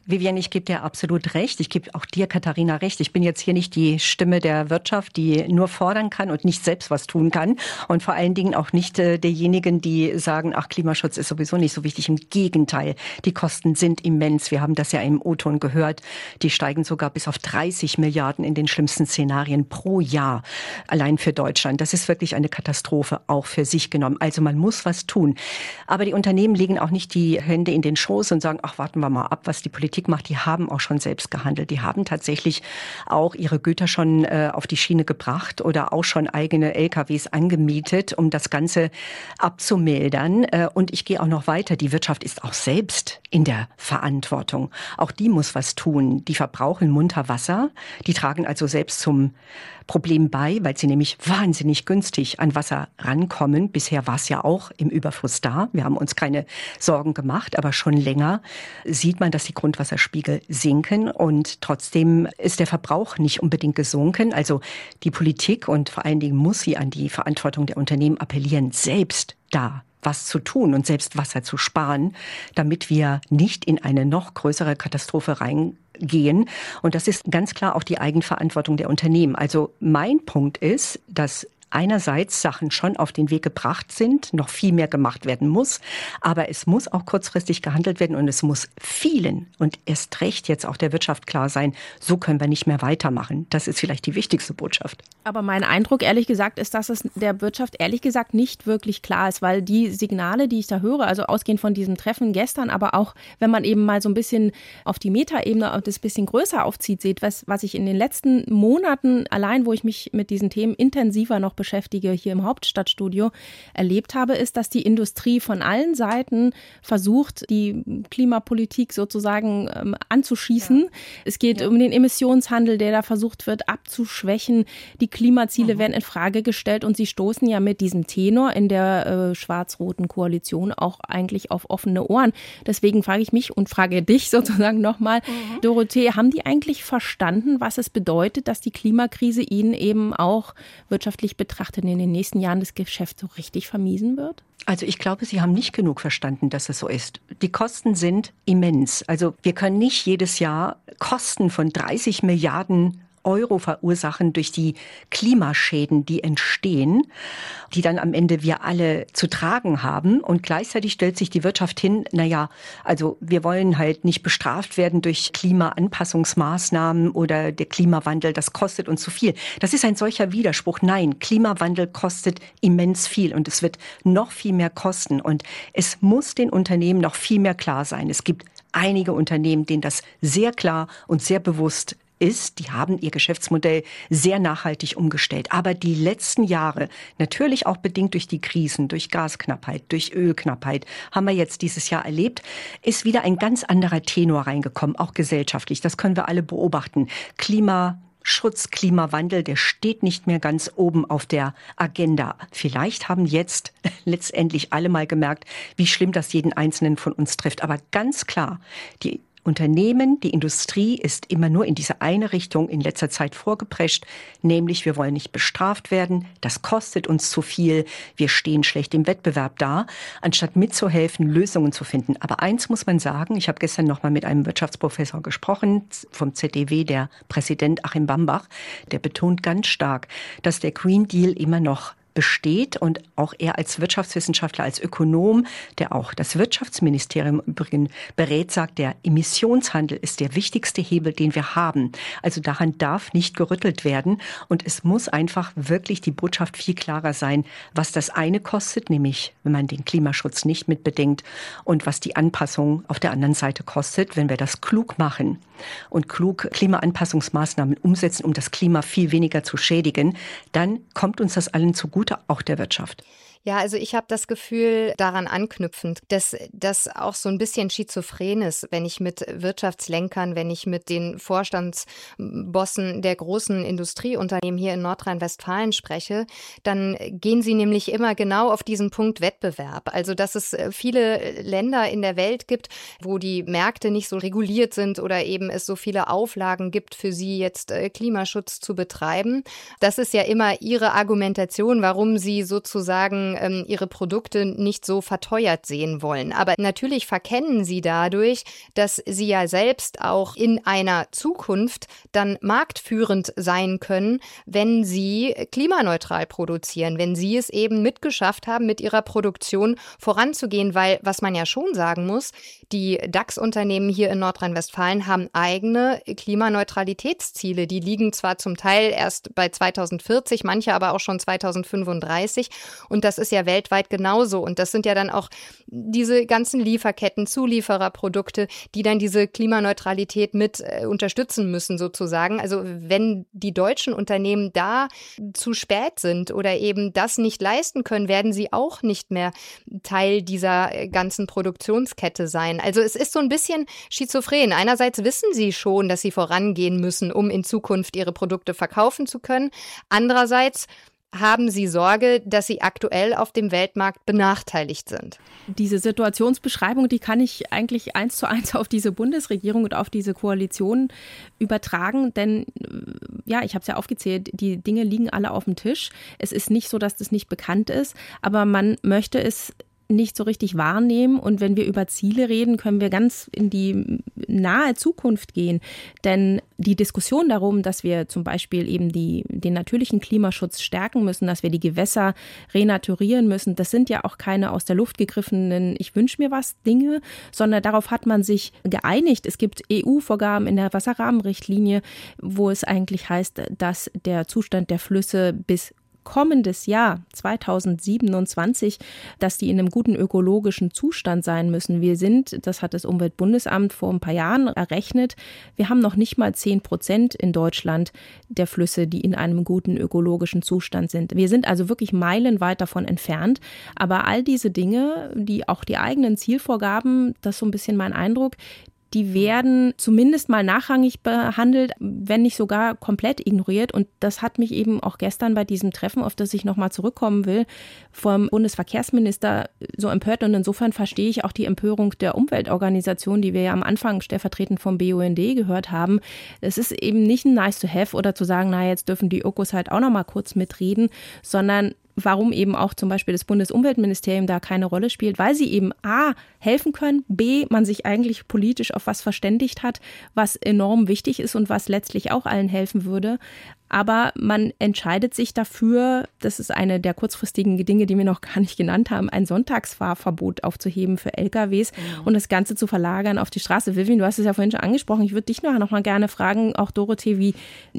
Vivian, ich gebe dir absolut recht. Ich gebe auch dir, Katharina, recht. Ich bin jetzt hier nicht die Stimme der Wirtschaft, die nur fordern kann und nicht selbst was tun kann. Und vor allen Dingen auch nicht derjenigen, die sagen, ach, Klimaschutz ist sowieso nicht so wichtig. Im Gegenteil, die Kosten sind immens. Wir haben das ja im O-Ton gehört. Die steigen sogar bis auf 30 Milliarden in den schlimmsten Szenarien pro Jahr. Allein für Deutschland. Das ist wirklich eine Katastrophe, auch für sich genommen. Also man muss was tun. Aber die Unternehmen legen auch nicht die Hände in den Schoß und sagen, ach, warten wir mal ab, was die Politik macht. Die haben auch schon selbst gehandelt. Die haben tatsächlich auch ihre Güter schon auf die Schiene gebracht oder auch schon eigene LKWs angemietet, um das Ganze abzumildern. Und ich gehe auch noch weiter. Die Wirtschaft ist auch selbst in der Verantwortung. Auch die muss was tun. Die verbrauchen munter Wasser. Die tragen also selbst zum Problem bei, weil sie nämlich wahnsinnig günstig an Wasser rankommen. Bisher war es ja auch im Überfluss da. Wir haben uns keine Sorgen gemacht, aber schon länger sieht man, dass die Grundwasserspiegel sinken und trotzdem ist der Verbrauch nicht unbedingt gesunken. Also die Politik und vor allen Dingen muss sie an die Verantwortung der Unternehmen appellieren, selbst da was zu tun und selbst Wasser zu sparen, damit wir nicht in eine noch größere Katastrophe reingehen. Und das ist ganz klar auch die Eigenverantwortung der Unternehmen. Also mein Punkt ist, dass einerseits Sachen schon auf den Weg gebracht sind, noch viel mehr gemacht werden muss, aber es muss auch kurzfristig gehandelt werden und es muss vielen und erst recht jetzt auch der Wirtschaft klar sein, so können wir nicht mehr weitermachen. Das ist vielleicht die wichtigste Botschaft. Aber mein Eindruck, ehrlich gesagt, ist, dass es der Wirtschaft ehrlich gesagt nicht wirklich klar ist, weil die Signale, die ich da höre, also ausgehend von diesem Treffen gestern, aber auch, wenn man eben mal so ein bisschen auf die Metaebene das bisschen größer aufzieht, seht, was ich in den letzten Monaten allein, wo ich mich mit diesen Themen intensiver noch beschäftige, hier im Hauptstadtstudio, erlebt habe, ist, dass die Industrie von allen Seiten versucht, die Klimapolitik sozusagen anzuschießen. Ja. Es geht um den Emissionshandel, der da versucht wird abzuschwächen. Die Klimaziele werden in Frage gestellt und sie stoßen ja mit diesem Tenor in der schwarz-roten Koalition auch eigentlich auf offene Ohren. Deswegen frage ich mich und frage dich sozusagen nochmal, Dorothee, haben die eigentlich verstanden, was es bedeutet, dass die Klimakrise ihnen eben auch wirtschaftlich betrachtet in den nächsten Jahren das Geschäft so richtig vermiesen wird? Also ich glaube, Sie haben nicht genug verstanden, dass es so ist. Die Kosten sind immens. Also wir können nicht jedes Jahr Kosten von 30 Milliarden Euro verursachen durch die Klimaschäden, die entstehen, die dann am Ende wir alle zu tragen haben. Und gleichzeitig stellt sich die Wirtschaft hin, also wir wollen halt nicht bestraft werden durch Klimaanpassungsmaßnahmen oder der Klimawandel, das kostet uns zu viel. Das ist ein solcher Widerspruch. Nein, Klimawandel kostet immens viel und es wird noch viel mehr kosten. Und es muss den Unternehmen noch viel mehr klar sein. Es gibt einige Unternehmen, denen das sehr klar und sehr bewusst ist, die haben ihr Geschäftsmodell sehr nachhaltig umgestellt. Aber die letzten Jahre, natürlich auch bedingt durch die Krisen, durch Gasknappheit, durch Ölknappheit, haben wir jetzt dieses Jahr erlebt, ist wieder ein ganz anderer Tenor reingekommen, auch gesellschaftlich. Das können wir alle beobachten. Klimaschutz, Klimawandel, der steht nicht mehr ganz oben auf der Agenda. Vielleicht haben jetzt letztendlich alle mal gemerkt, wie schlimm das jeden Einzelnen von uns trifft. Aber ganz klar, die Unternehmen, die Industrie ist immer nur in diese eine Richtung in letzter Zeit vorgeprescht, nämlich wir wollen nicht bestraft werden, das kostet uns zu viel, wir stehen schlecht im Wettbewerb da, anstatt mitzuhelfen, Lösungen zu finden. Aber eins muss man sagen, ich habe gestern noch mal mit einem Wirtschaftsprofessor gesprochen, vom ZDW, der Präsident Achim Bambach, der betont ganz stark, dass der Green Deal immer noch besteht und auch er als Wirtschaftswissenschaftler, als Ökonom, der auch das Wirtschaftsministerium übrigens berät, sagt, der Emissionshandel ist der wichtigste Hebel, den wir haben. Also daran darf nicht gerüttelt werden und es muss einfach wirklich die Botschaft viel klarer sein, was das eine kostet, nämlich wenn man den Klimaschutz nicht mitbedenkt und was die Anpassung auf der anderen Seite kostet, wenn wir das klug machen und klug Klimaanpassungsmaßnahmen umsetzen, um das Klima viel weniger zu schädigen, dann kommt uns das allen zugute, auch der Wirtschaft. Ja, also ich habe das Gefühl, daran anknüpfend, dass das auch so ein bisschen schizophren ist, wenn ich mit Wirtschaftslenkern, wenn ich mit den Vorstandsbossen der großen Industrieunternehmen hier in Nordrhein-Westfalen spreche, dann gehen sie nämlich immer genau auf diesen Punkt Wettbewerb. Also dass es viele Länder in der Welt gibt, wo die Märkte nicht so reguliert sind oder eben es so viele Auflagen gibt für sie jetzt Klimaschutz zu betreiben. Das ist ja immer ihre Argumentation, warum sie sozusagen sozusagen ihre Produkte nicht so verteuert sehen wollen. Aber natürlich verkennen sie dadurch, dass sie ja selbst auch in einer Zukunft dann marktführend sein können, wenn sie klimaneutral produzieren, wenn sie es eben mitgeschafft haben, mit ihrer Produktion voranzugehen, weil, was man ja schon sagen muss, die DAX-Unternehmen hier in Nordrhein-Westfalen haben eigene Klimaneutralitätsziele. Die liegen zwar zum Teil erst bei 2040, manche aber auch schon 2035 und das ist ja weltweit genauso und das sind ja dann auch diese ganzen Lieferketten, Zuliefererprodukte, die dann diese Klimaneutralität mit unterstützen müssen sozusagen. Also wenn die deutschen Unternehmen da zu spät sind oder eben das nicht leisten können, werden sie auch nicht mehr Teil dieser ganzen Produktionskette sein. Also es ist so ein bisschen schizophren. Einerseits wissen sie schon, dass sie vorangehen müssen, um in Zukunft ihre Produkte verkaufen zu können. Andererseits haben sie Sorge, dass sie aktuell auf dem Weltmarkt benachteiligt sind. Diese Situationsbeschreibung, die kann ich eigentlich 1:1 auf diese Bundesregierung und auf diese Koalition übertragen, denn ja, ich habe es ja aufgezählt, die Dinge liegen alle auf dem Tisch. Es ist nicht so, dass das nicht bekannt ist, aber man möchte es nicht so richtig wahrnehmen. Und wenn wir über Ziele reden, können wir ganz in die nahe Zukunft gehen. Denn die Diskussion darum, dass wir zum Beispiel eben den natürlichen Klimaschutz stärken müssen, dass wir die Gewässer renaturieren müssen, das sind ja auch keine aus der Luft gegriffenen Ich wünsche mir was Dinge, sondern darauf hat man sich geeinigt. Es gibt EU-Vorgaben in der Wasserrahmenrichtlinie, wo es eigentlich heißt, dass der Zustand der Flüsse bis kommendes Jahr 2027, dass die in einem guten ökologischen Zustand sein müssen. Wir sind, das hat das Umweltbundesamt vor ein paar Jahren errechnet, wir haben noch nicht mal 10% in Deutschland der Flüsse, die in einem guten ökologischen Zustand sind. Wir sind also wirklich meilenweit davon entfernt. Aber all diese Dinge, die auch die eigenen Zielvorgaben, das ist so ein bisschen mein Eindruck, die werden zumindest mal nachrangig behandelt, wenn nicht sogar komplett ignoriert. Und das hat mich eben auch gestern bei diesem Treffen, auf das ich nochmal zurückkommen will, vom Bundesverkehrsminister so empört. Und insofern verstehe ich auch die Empörung der Umweltorganisation, die wir ja am Anfang stellvertretend vom BUND gehört haben. Es ist eben nicht ein nice to have oder zu sagen, na jetzt dürfen die Ökos halt auch nochmal kurz mitreden, sondern warum eben auch zum Beispiel das Bundesumweltministerium da keine Rolle spielt, weil sie eben A, helfen können, B, man sich eigentlich politisch auf was verständigt hat, was enorm wichtig ist und was letztlich auch allen helfen würde. Aber man entscheidet sich dafür, das ist eine der kurzfristigen Dinge, die wir noch gar nicht genannt haben, ein Sonntagsfahrverbot aufzuheben für LKWs und das Ganze zu verlagern auf die Straße. Vivian, du hast es ja vorhin schon angesprochen. Ich würde dich noch mal gerne fragen, auch Dorothee, wie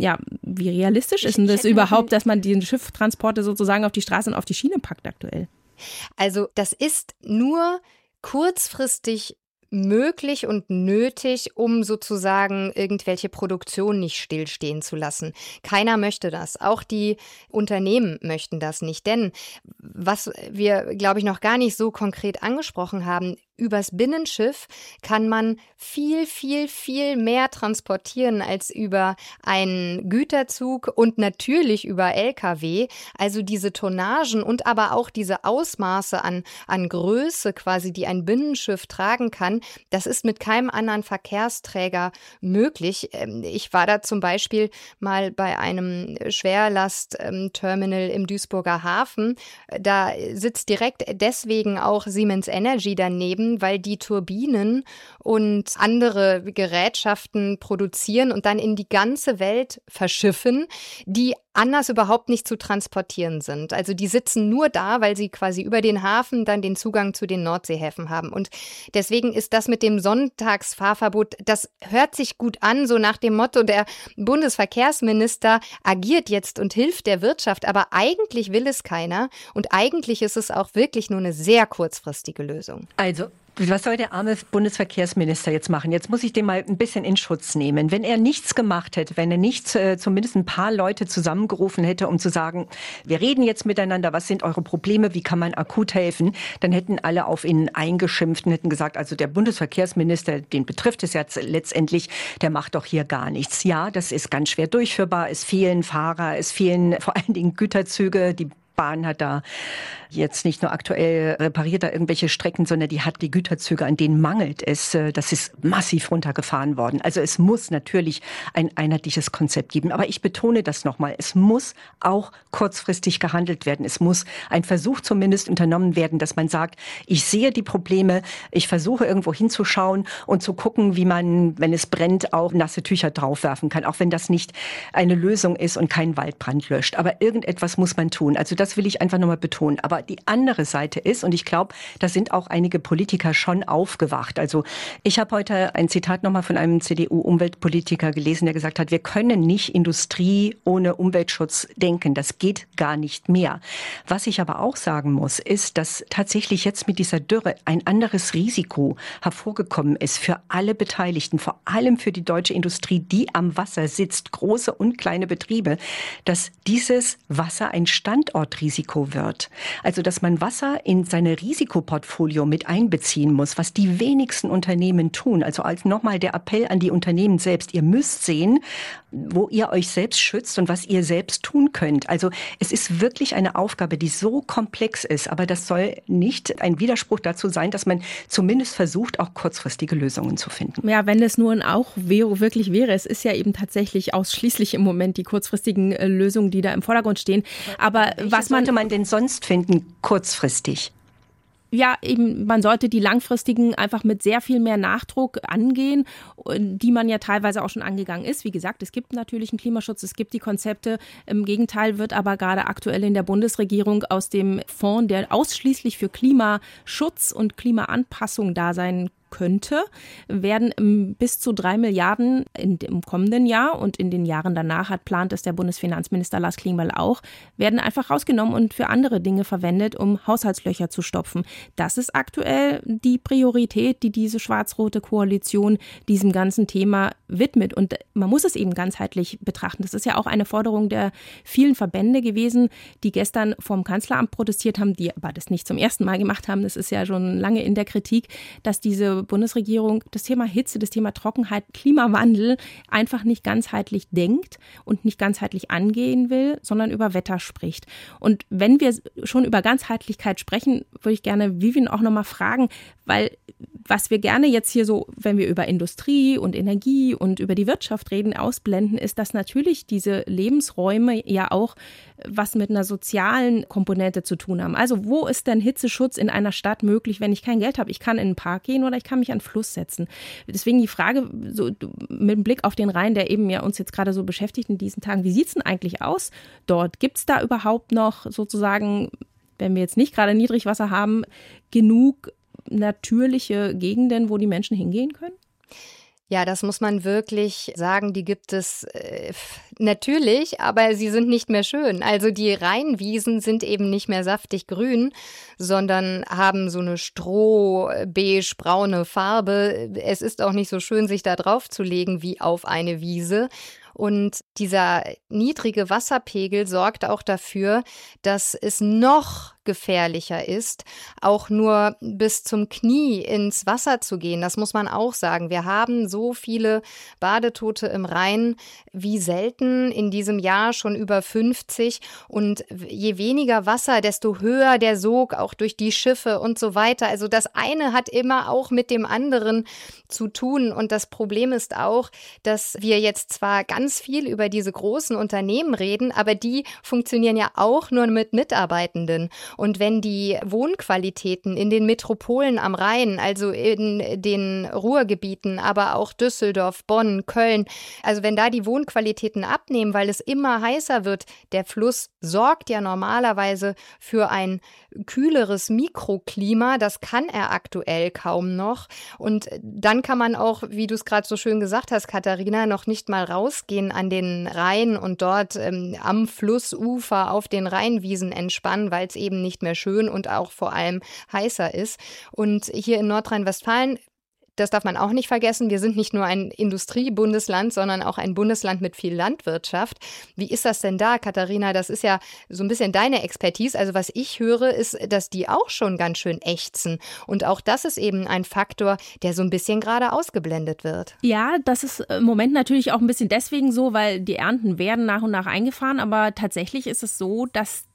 realistisch ist denn das überhaupt, dass man die Schifftransporte sozusagen auf die Straße und auf die Schiene packt aktuell? Also das ist nur kurzfristig möglich und nötig, um sozusagen irgendwelche Produktion nicht stillstehen zu lassen. Keiner möchte das. Auch die Unternehmen möchten das nicht. Denn was wir, glaube ich, noch gar nicht so konkret angesprochen haben, übers Binnenschiff kann man viel, viel, viel mehr transportieren als über einen Güterzug und natürlich über Lkw. Also diese Tonnagen und aber auch diese Ausmaße an Größe quasi, die ein Binnenschiff tragen kann, das ist mit keinem anderen Verkehrsträger möglich. Ich war da zum Beispiel mal bei einem Schwerlastterminal im Duisburger Hafen. Da sitzt direkt deswegen auch Siemens Energy daneben, weil die Turbinen und andere Gerätschaften produzieren und dann in die ganze Welt verschiffen, die anders überhaupt nicht zu transportieren sind. Also die sitzen nur da, weil sie quasi über den Hafen dann den Zugang zu den Nordseehäfen haben. Und deswegen ist das mit dem Sonntagsfahrverbot, das hört sich gut an, so nach dem Motto, der Bundesverkehrsminister agiert jetzt und hilft der Wirtschaft. Aber eigentlich will es keiner und eigentlich ist es auch wirklich nur eine sehr kurzfristige Lösung. Also was soll der arme Bundesverkehrsminister jetzt machen? Jetzt muss ich den mal ein bisschen in Schutz nehmen. Wenn er nichts gemacht hätte, wenn er nicht zumindest ein paar Leute zusammengerufen hätte, um zu sagen, wir reden jetzt miteinander, was sind eure Probleme, wie kann man akut helfen, dann hätten alle auf ihn eingeschimpft und hätten gesagt, also der Bundesverkehrsminister, den betrifft es jetzt letztendlich, der macht doch hier gar nichts. Ja, das ist ganz schwer durchführbar, es fehlen Fahrer, es fehlen vor allen Dingen Güterzüge, die Bahn hat da jetzt nicht nur aktuell repariert da irgendwelche Strecken, sondern die hat die Güterzüge, an denen mangelt es. Das ist massiv runtergefahren worden. Also es muss natürlich ein einheitliches Konzept geben. Aber ich betone das nochmal. Es muss auch kurzfristig gehandelt werden. Es muss ein Versuch zumindest unternommen werden, dass man sagt, ich sehe die Probleme, ich versuche irgendwo hinzuschauen und zu gucken, wie man, wenn es brennt, auch nasse Tücher draufwerfen kann. Auch wenn das nicht eine Lösung ist und keinen Waldbrand löscht. Aber irgendetwas muss man tun. Also das will ich einfach nochmal betonen. Aber die andere Seite ist, und ich glaube, da sind auch einige Politiker schon aufgewacht. Also ich habe heute ein Zitat nochmal von einem CDU-Umweltpolitiker gelesen, der gesagt hat, wir können nicht Industrie ohne Umweltschutz denken. Das geht gar nicht mehr. Was ich aber auch sagen muss, ist, dass tatsächlich jetzt mit dieser Dürre ein anderes Risiko hervorgekommen ist für alle Beteiligten, vor allem für die deutsche Industrie, die am Wasser sitzt, große und kleine Betriebe, dass dieses Wasser ein Standortrisiko wird. Also, dass man Wasser in seine Risikoportfolio mit einbeziehen muss, was die wenigsten Unternehmen tun. Also als nochmal der Appell an die Unternehmen selbst. Ihr müsst sehen, wo ihr euch selbst schützt und was ihr selbst tun könnt. Also es ist wirklich eine Aufgabe, die so komplex ist. Aber das soll nicht ein Widerspruch dazu sein, dass man zumindest versucht, auch kurzfristige Lösungen zu finden. Ja, wenn es nur auch wirklich wäre. Es ist ja eben tatsächlich ausschließlich im Moment die kurzfristigen Lösungen, die da im Vordergrund stehen. Aber was sollte man denn sonst finden, kurzfristig? Ja, eben, man sollte die langfristigen einfach mit sehr viel mehr Nachdruck angehen, die man ja teilweise auch schon angegangen ist. Wie gesagt, es gibt natürlich einen Klimaschutz, es gibt die Konzepte. Im Gegenteil wird aber gerade aktuell in der Bundesregierung aus dem Fonds, der ausschließlich für Klimaschutz und Klimaanpassung da sein könnte, werden bis zu 3 Milliarden im kommenden Jahr und in den Jahren danach plant es der Bundesfinanzminister Lars Klingbeil auch, werden einfach rausgenommen und für andere Dinge verwendet, um Haushaltslöcher zu stopfen. Das ist aktuell die Priorität, die diese schwarz-rote Koalition diesem ganzen Thema widmet. Und man muss es eben ganzheitlich betrachten. Das ist ja auch eine Forderung der vielen Verbände gewesen, die gestern vom Kanzleramt protestiert haben, die aber das nicht zum ersten Mal gemacht haben. Das ist ja schon lange in der Kritik, dass diese Bundesregierung das Thema Hitze, das Thema Trockenheit, Klimawandel einfach nicht ganzheitlich denkt und nicht ganzheitlich angehen will, sondern über Wetter spricht. Und wenn wir schon über Ganzheitlichkeit sprechen, würde ich gerne Vivien auch nochmal fragen, weil was wir gerne jetzt hier so, wenn wir über Industrie und Energie und über die Wirtschaft reden, ausblenden, ist, dass natürlich diese Lebensräume ja auch was mit einer sozialen Komponente zu tun haben. Also wo ist denn Hitzeschutz in einer Stadt möglich, wenn ich kein Geld habe? Ich kann in den Park gehen oder ich kann mich an den Fluss setzen. Deswegen die Frage, so mit dem Blick auf den Rhein, der eben ja uns jetzt gerade so beschäftigt in diesen Tagen, wie sieht es denn eigentlich aus dort? Gibt es da überhaupt noch sozusagen, wenn wir jetzt nicht gerade Niedrigwasser haben, genug natürliche Gegenden, wo die Menschen hingehen können? Ja, das muss man wirklich sagen, die gibt es natürlich, aber sie sind nicht mehr schön. Also die Rheinwiesen sind eben nicht mehr saftig grün, sondern haben so eine stroh-beige-braune Farbe. Es ist auch nicht so schön, sich da drauf zu legen wie auf eine Wiese. Und dieser niedrige Wasserpegel sorgt auch dafür, dass es noch gefährlicher ist, auch nur bis zum Knie ins Wasser zu gehen. Das muss man auch sagen. Wir haben so viele Badetote im Rhein wie selten in diesem Jahr, schon über 50. Und je weniger Wasser, desto höher der Sog, auch durch die Schiffe und so weiter. Also das eine hat immer auch mit dem anderen zu tun. Und das Problem ist auch, dass wir jetzt zwar ganz viel über diese großen Unternehmen reden, aber die funktionieren ja auch nur mit Mitarbeitenden. Und wenn die Wohnqualitäten in den Metropolen am Rhein, also in den Ruhrgebieten, aber auch Düsseldorf, Bonn, Köln, also wenn da die Wohnqualitäten abnehmen, weil es immer heißer wird, der Fluss sorgt ja normalerweise für ein kühleres Mikroklima, das kann er aktuell kaum noch. Und dann kann man auch, wie du es gerade so schön gesagt hast, Katharina, noch nicht mal rausgehen an den Rhein und dort am Flussufer auf den Rheinwiesen entspannen, weil es eben nicht mehr schön und auch vor allem heißer ist. Und hier in Nordrhein-Westfalen, das darf man auch nicht vergessen, wir sind nicht nur ein Industriebundesland, sondern auch ein Bundesland mit viel Landwirtschaft. Wie ist das denn da, Katharina? Das ist ja so ein bisschen deine Expertise. Also was ich höre, ist, dass die auch schon ganz schön ächzen. Und auch das ist eben ein Faktor, der so ein bisschen gerade ausgeblendet wird. Ja, das ist im Moment natürlich auch ein bisschen deswegen so, weil die Ernten werden nach und nach eingefahren. Aber tatsächlich ist es so, dass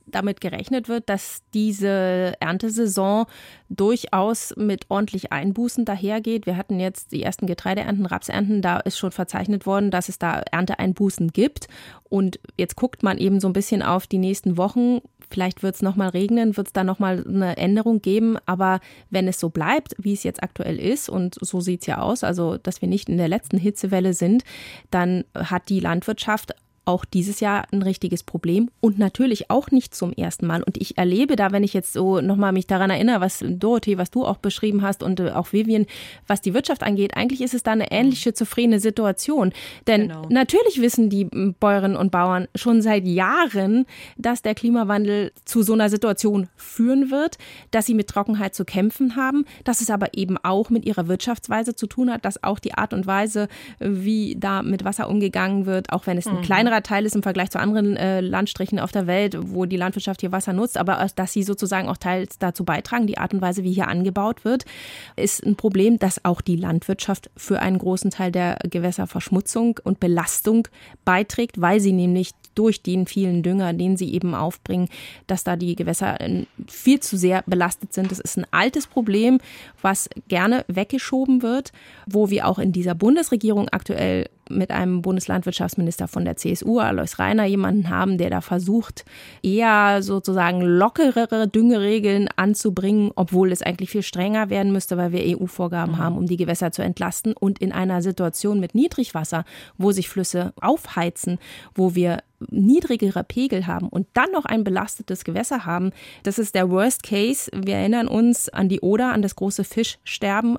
damit gerechnet wird, dass diese Erntesaison durchaus mit ordentlich Einbußen dahergeht. Wir hatten jetzt die ersten Getreideernten, Rapsernten, da ist schon verzeichnet worden, dass es da Ernteeinbußen gibt. Und jetzt guckt man eben so ein bisschen auf die nächsten Wochen. Vielleicht wird es nochmal regnen, wird es da nochmal eine Änderung geben. Aber wenn es so bleibt, wie es jetzt aktuell ist, und so sieht es ja aus, also dass wir nicht in der letzten Hitzewelle sind, dann hat die Landwirtschaft auch dieses Jahr ein richtiges Problem und natürlich auch nicht zum ersten Mal. Und ich erlebe da, wenn ich jetzt so nochmal mich daran erinnere, was Dorothee, was du auch beschrieben hast und auch Vivian, was die Wirtschaft angeht, eigentlich ist es da eine ähnlich schizophrene Situation. Denn natürlich wissen die Bäuerinnen und Bauern schon seit Jahren, dass der Klimawandel zu so einer Situation führen wird, dass sie mit Trockenheit zu kämpfen haben, dass es aber eben auch mit ihrer Wirtschaftsweise zu tun hat, dass auch die Art und Weise, wie da mit Wasser umgegangen wird, auch wenn es ein kleinerer Teil ist im Vergleich zu anderen Landstrichen auf der Welt, wo die Landwirtschaft hier Wasser nutzt, aber dass sie sozusagen auch teils dazu beitragen, die Art und Weise, wie hier angebaut wird, ist ein Problem, dass auch die Landwirtschaft für einen großen Teil der Gewässerverschmutzung und Belastung beiträgt, weil sie nämlich durch den vielen Dünger, den sie eben aufbringen, dass da die Gewässer viel zu sehr belastet sind. Das ist ein altes Problem, was gerne weggeschoben wird, wo wir auch in dieser Bundesregierung aktuell mit einem Bundeslandwirtschaftsminister von der CSU, Alois Rainer, jemanden haben, der da versucht, eher sozusagen lockerere Düngeregeln anzubringen, obwohl es eigentlich viel strenger werden müsste, weil wir EU-Vorgaben haben, um die Gewässer zu entlasten. Und in einer Situation mit Niedrigwasser, wo sich Flüsse aufheizen, wo wir niedrigere Pegel haben und dann noch ein belastetes Gewässer haben, das ist der Worst Case. Wir erinnern uns an die Oder, an das große Fischsterben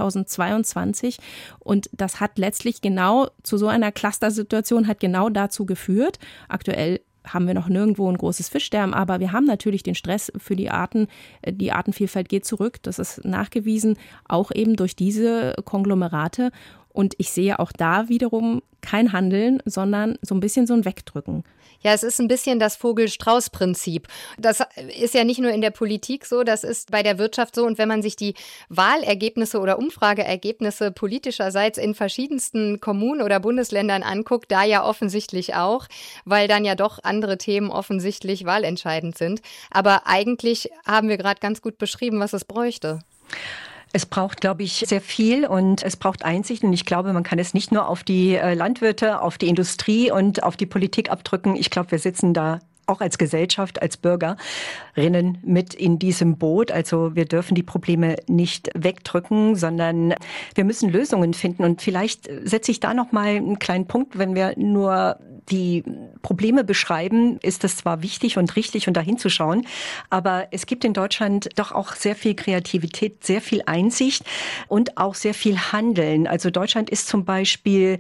2022 und das hat letztlich genau zu so einer Clustersituation, hat genau dazu geführt. Aktuell haben wir noch nirgendwo ein großes Fischsterben, aber wir haben natürlich den Stress für die Arten. Die Artenvielfalt geht zurück, das ist nachgewiesen, auch eben durch diese Konglomerate. Und ich sehe auch da wiederum kein Handeln, sondern so ein bisschen so ein Wegdrücken. Ja, es ist ein bisschen das Vogel-Strauß-Prinzip. Das ist ja nicht nur in der Politik so, das ist bei der Wirtschaft so. Und wenn man sich die Wahlergebnisse oder Umfrageergebnisse politischerseits in verschiedensten Kommunen oder Bundesländern anguckt, da ja offensichtlich auch, weil dann ja doch andere Themen offensichtlich wahlentscheidend sind. Aber eigentlich haben wir gerade ganz gut beschrieben, was es bräuchte. Es braucht, glaube ich, sehr viel und es braucht Einsicht. Und ich glaube, man kann es nicht nur auf die Landwirte, auf die Industrie und auf die Politik abdrücken. Ich glaube, wir sitzen da auch als Gesellschaft, als Bürgerinnen mit in diesem Boot. Also wir dürfen die Probleme nicht wegdrücken, sondern wir müssen Lösungen finden. Und vielleicht setze ich da noch mal einen kleinen Punkt. Wenn wir nur die Probleme beschreiben, ist das zwar wichtig und richtig und dahin zu schauen, aber es gibt in Deutschland doch auch sehr viel Kreativität, sehr viel Einsicht und auch sehr viel Handeln. Also Deutschland ist zum Beispiel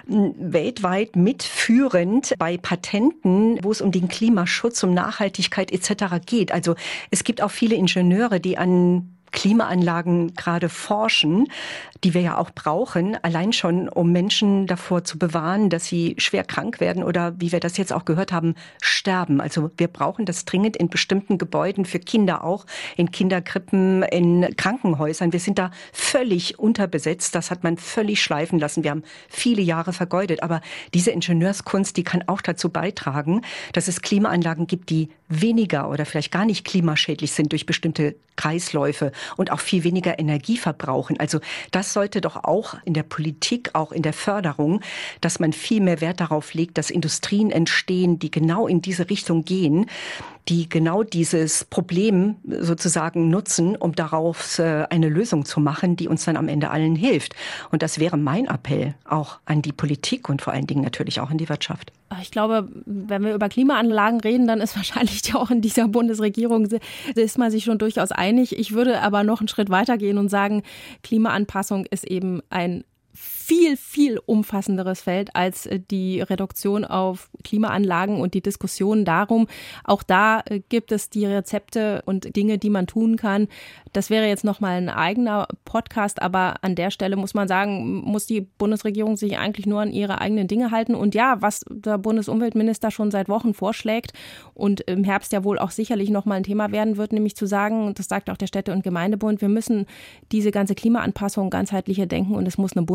weltweit mitführend bei Patenten, wo es um den Klimaschutz, um Nachhaltigkeit etc. geht. Also es gibt auch viele Ingenieure, die an Klimaanlagen gerade forschen, die wir ja auch brauchen, allein schon, um Menschen davor zu bewahren, dass sie schwer krank werden oder, wie wir das jetzt auch gehört haben, sterben. Also wir brauchen das dringend in bestimmten Gebäuden, für Kinder auch, in Kinderkrippen, in Krankenhäusern. Wir sind da völlig unterbesetzt, das hat man völlig schleifen lassen. Wir haben viele Jahre vergeudet, aber diese Ingenieurskunst, die kann auch dazu beitragen, dass es Klimaanlagen gibt, die weniger oder vielleicht gar nicht klimaschädlich sind durch bestimmte Kreisläufe und auch viel weniger Energie verbrauchen. Also das sollte doch auch in der Politik, auch in der Förderung, dass man viel mehr Wert darauf legt, dass Industrien entstehen, die genau in diese Richtung gehen, die genau dieses Problem sozusagen nutzen, um daraus eine Lösung zu machen, die uns dann am Ende allen hilft. Und das wäre mein Appell auch an die Politik und vor allen Dingen natürlich auch an die Wirtschaft. Ich glaube, wenn wir über Klimaanlagen reden, dann ist wahrscheinlich auch in dieser Bundesregierung, ist man sich schon durchaus einig. Ich würde aber noch einen Schritt weiter gehen und sagen, Klimaanpassung ist eben ein viel, viel umfassenderes Feld als die Reduktion auf Klimaanlagen und die Diskussion darum. Auch da gibt es die Rezepte und Dinge, die man tun kann. Das wäre jetzt nochmal ein eigener Podcast, aber an der Stelle muss man sagen, muss die Bundesregierung sich eigentlich nur an ihre eigenen Dinge halten. Und ja, was der Bundesumweltminister schon seit Wochen vorschlägt und im Herbst ja wohl auch sicherlich nochmal ein Thema werden wird, nämlich zu sagen, das sagt auch der Städte- und Gemeindebund, wir müssen diese ganze Klimaanpassung ganzheitlicher denken und es muss eine Bundesaufgabe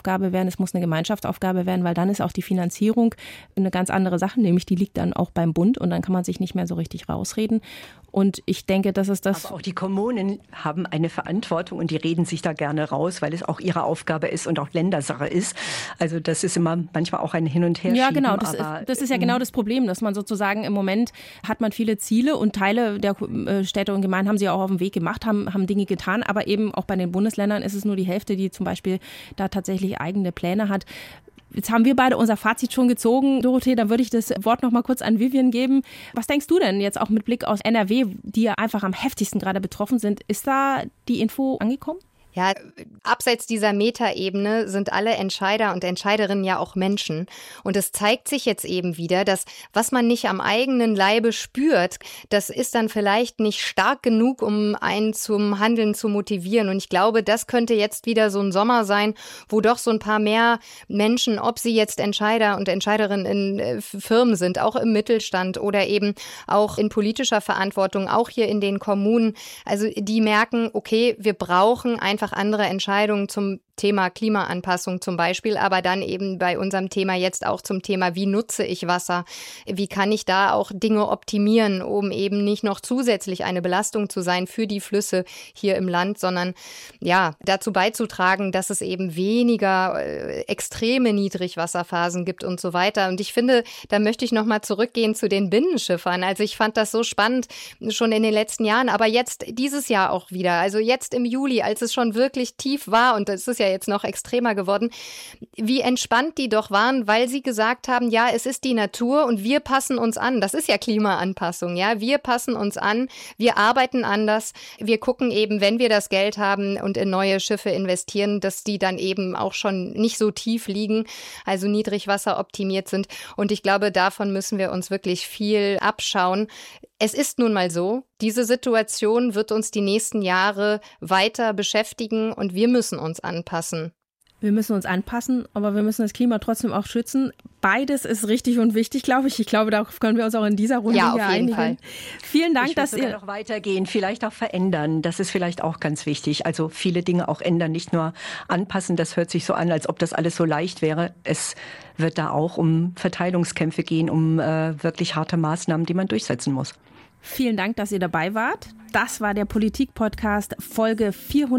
Bundesaufgabe werden, es muss eine Gemeinschaftsaufgabe werden, weil dann ist auch die Finanzierung eine ganz andere Sache, nämlich die liegt dann auch beim Bund und dann kann man sich nicht mehr so richtig rausreden. Und ich denke, das ist das. Aber auch die Kommunen haben eine Verantwortung und die reden sich da gerne raus, weil es auch ihre Aufgabe ist und auch Ländersache ist. Also das ist immer manchmal auch ein Hin und Her. Ja, genau. Das ist ja genau das Problem, dass man sozusagen im Moment hat man viele Ziele und Teile der Städte und Gemeinden haben sie auch auf den Weg gemacht, haben Dinge getan, aber eben auch bei den Bundesländern ist es nur die Hälfte, die zum Beispiel da tatsächlich eigene Pläne hat. Jetzt haben wir beide unser Fazit schon gezogen. Dorothee, dann würde ich das Wort noch mal kurz an Vivian geben. Was denkst du denn jetzt auch mit Blick aus NRW, die ja einfach am heftigsten gerade betroffen sind? Ist da die Info angekommen? Ja, abseits dieser Metaebene sind alle Entscheider und Entscheiderinnen ja auch Menschen. Und es zeigt sich jetzt eben wieder, dass was man nicht am eigenen Leibe spürt, das ist dann vielleicht nicht stark genug, um einen zum Handeln zu motivieren. Und ich glaube, das könnte jetzt wieder so ein Sommer sein, wo doch so ein paar mehr Menschen, ob sie jetzt Entscheider und Entscheiderinnen in Firmen sind, auch im Mittelstand oder eben auch in politischer Verantwortung, auch hier in den Kommunen, also die merken, okay, wir brauchen einfach andere Entscheidungen zum Thema Klimaanpassung zum Beispiel, aber dann eben bei unserem Thema jetzt auch zum Thema, wie nutze ich Wasser? Wie kann ich da auch Dinge optimieren, um eben nicht noch zusätzlich eine Belastung zu sein für die Flüsse hier im Land, sondern ja, dazu beizutragen, dass es eben weniger extreme Niedrigwasserphasen gibt und so weiter. Und ich finde, da möchte ich nochmal zurückgehen zu den Binnenschiffern. Also ich fand das so spannend schon in den letzten Jahren, aber jetzt dieses Jahr auch wieder. Also jetzt im Juli, als es schon wirklich tief war und es ist ja jetzt noch extremer geworden, wie entspannt die doch waren, weil sie gesagt haben, ja, es ist die Natur und wir passen uns an. Das ist ja Klimaanpassung, ja. Wir passen uns an, wir arbeiten anders, wir gucken eben, wenn wir das Geld haben und in neue Schiffe investieren, dass die dann eben auch schon nicht so tief liegen, also Niedrigwasser optimiert sind. Und ich glaube, davon müssen wir uns wirklich viel abschauen. Es ist nun mal so, diese Situation wird uns die nächsten Jahre weiter beschäftigen und wir müssen uns anpassen. Wir müssen uns anpassen, aber wir müssen das Klima trotzdem auch schützen. Beides ist richtig und wichtig, glaube ich. Ich glaube, darauf können wir uns auch in dieser Runde hier einigen. Ja, auf jeden Fall. Vielen Dank, dass ihr noch weitergehen, vielleicht auch verändern. Das ist vielleicht auch ganz wichtig. Also viele Dinge auch ändern, nicht nur anpassen. Das hört sich so an, als ob das alles so leicht wäre. Es wird da auch um Verteilungskämpfe gehen, um wirklich harte Maßnahmen, die man durchsetzen muss. Vielen Dank, dass ihr dabei wart. Das war der Politik-Podcast Folge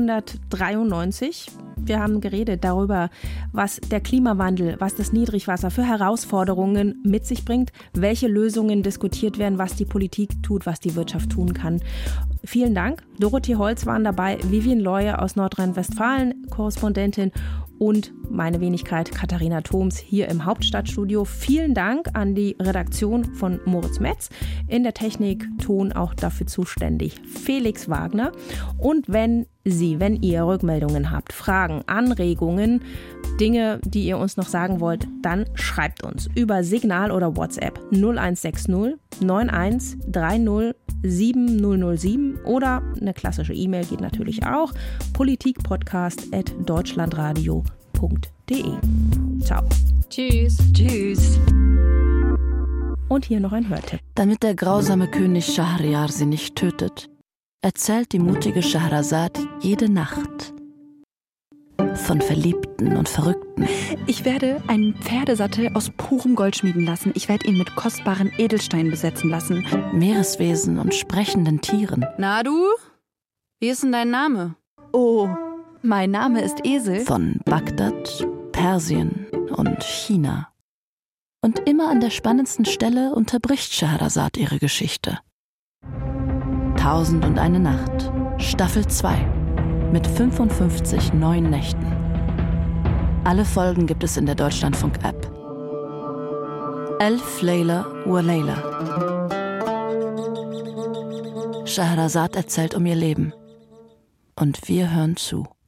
493. Wir haben geredet darüber, was der Klimawandel, was das Niedrigwasser für Herausforderungen mit sich bringt, welche Lösungen diskutiert werden, was die Politik tut, was die Wirtschaft tun kann. Vielen Dank. Dorothee Holz waren dabei, Vivian Leue aus Nordrhein-Westfalen, Korrespondentin, und meine Wenigkeit Katharina Thoms hier im Hauptstadtstudio. Vielen Dank an die Redaktion von Moritz Metz. In der Technik, Ton auch dafür zuständig Felix Wagner. Und wenn ihr Rückmeldungen habt, Fragen, Anregungen, Dinge, die ihr uns noch sagen wollt, dann schreibt uns über Signal oder WhatsApp 0160 9130 7007 oder eine klassische E-Mail geht natürlich auch, politikpodcast@deutschlandradio.de. Ciao. Tschüss. Tschüss. Und hier noch ein Hörtipp. Damit der grausame König Schahryar sie nicht tötet, erzählt die mutige Scheherazad jede Nacht von Verliebten und Verrückten. Ich werde einen Pferdesattel aus purem Gold schmieden lassen. Ich werde ihn mit kostbaren Edelsteinen besetzen lassen. Meereswesen und sprechenden Tieren. Na du? Wie ist denn dein Name? Oh, mein Name ist Esel. Von Bagdad, Persien und China. Und immer an der spannendsten Stelle unterbricht Scheherazad ihre Geschichte. 1001 Nacht, Staffel 2. Mit 55 neuen Nächten. Alle Folgen gibt es in der Deutschlandfunk-App. Elf Layla wa Layla. Scheherazad erzählt um ihr Leben. Und wir hören zu.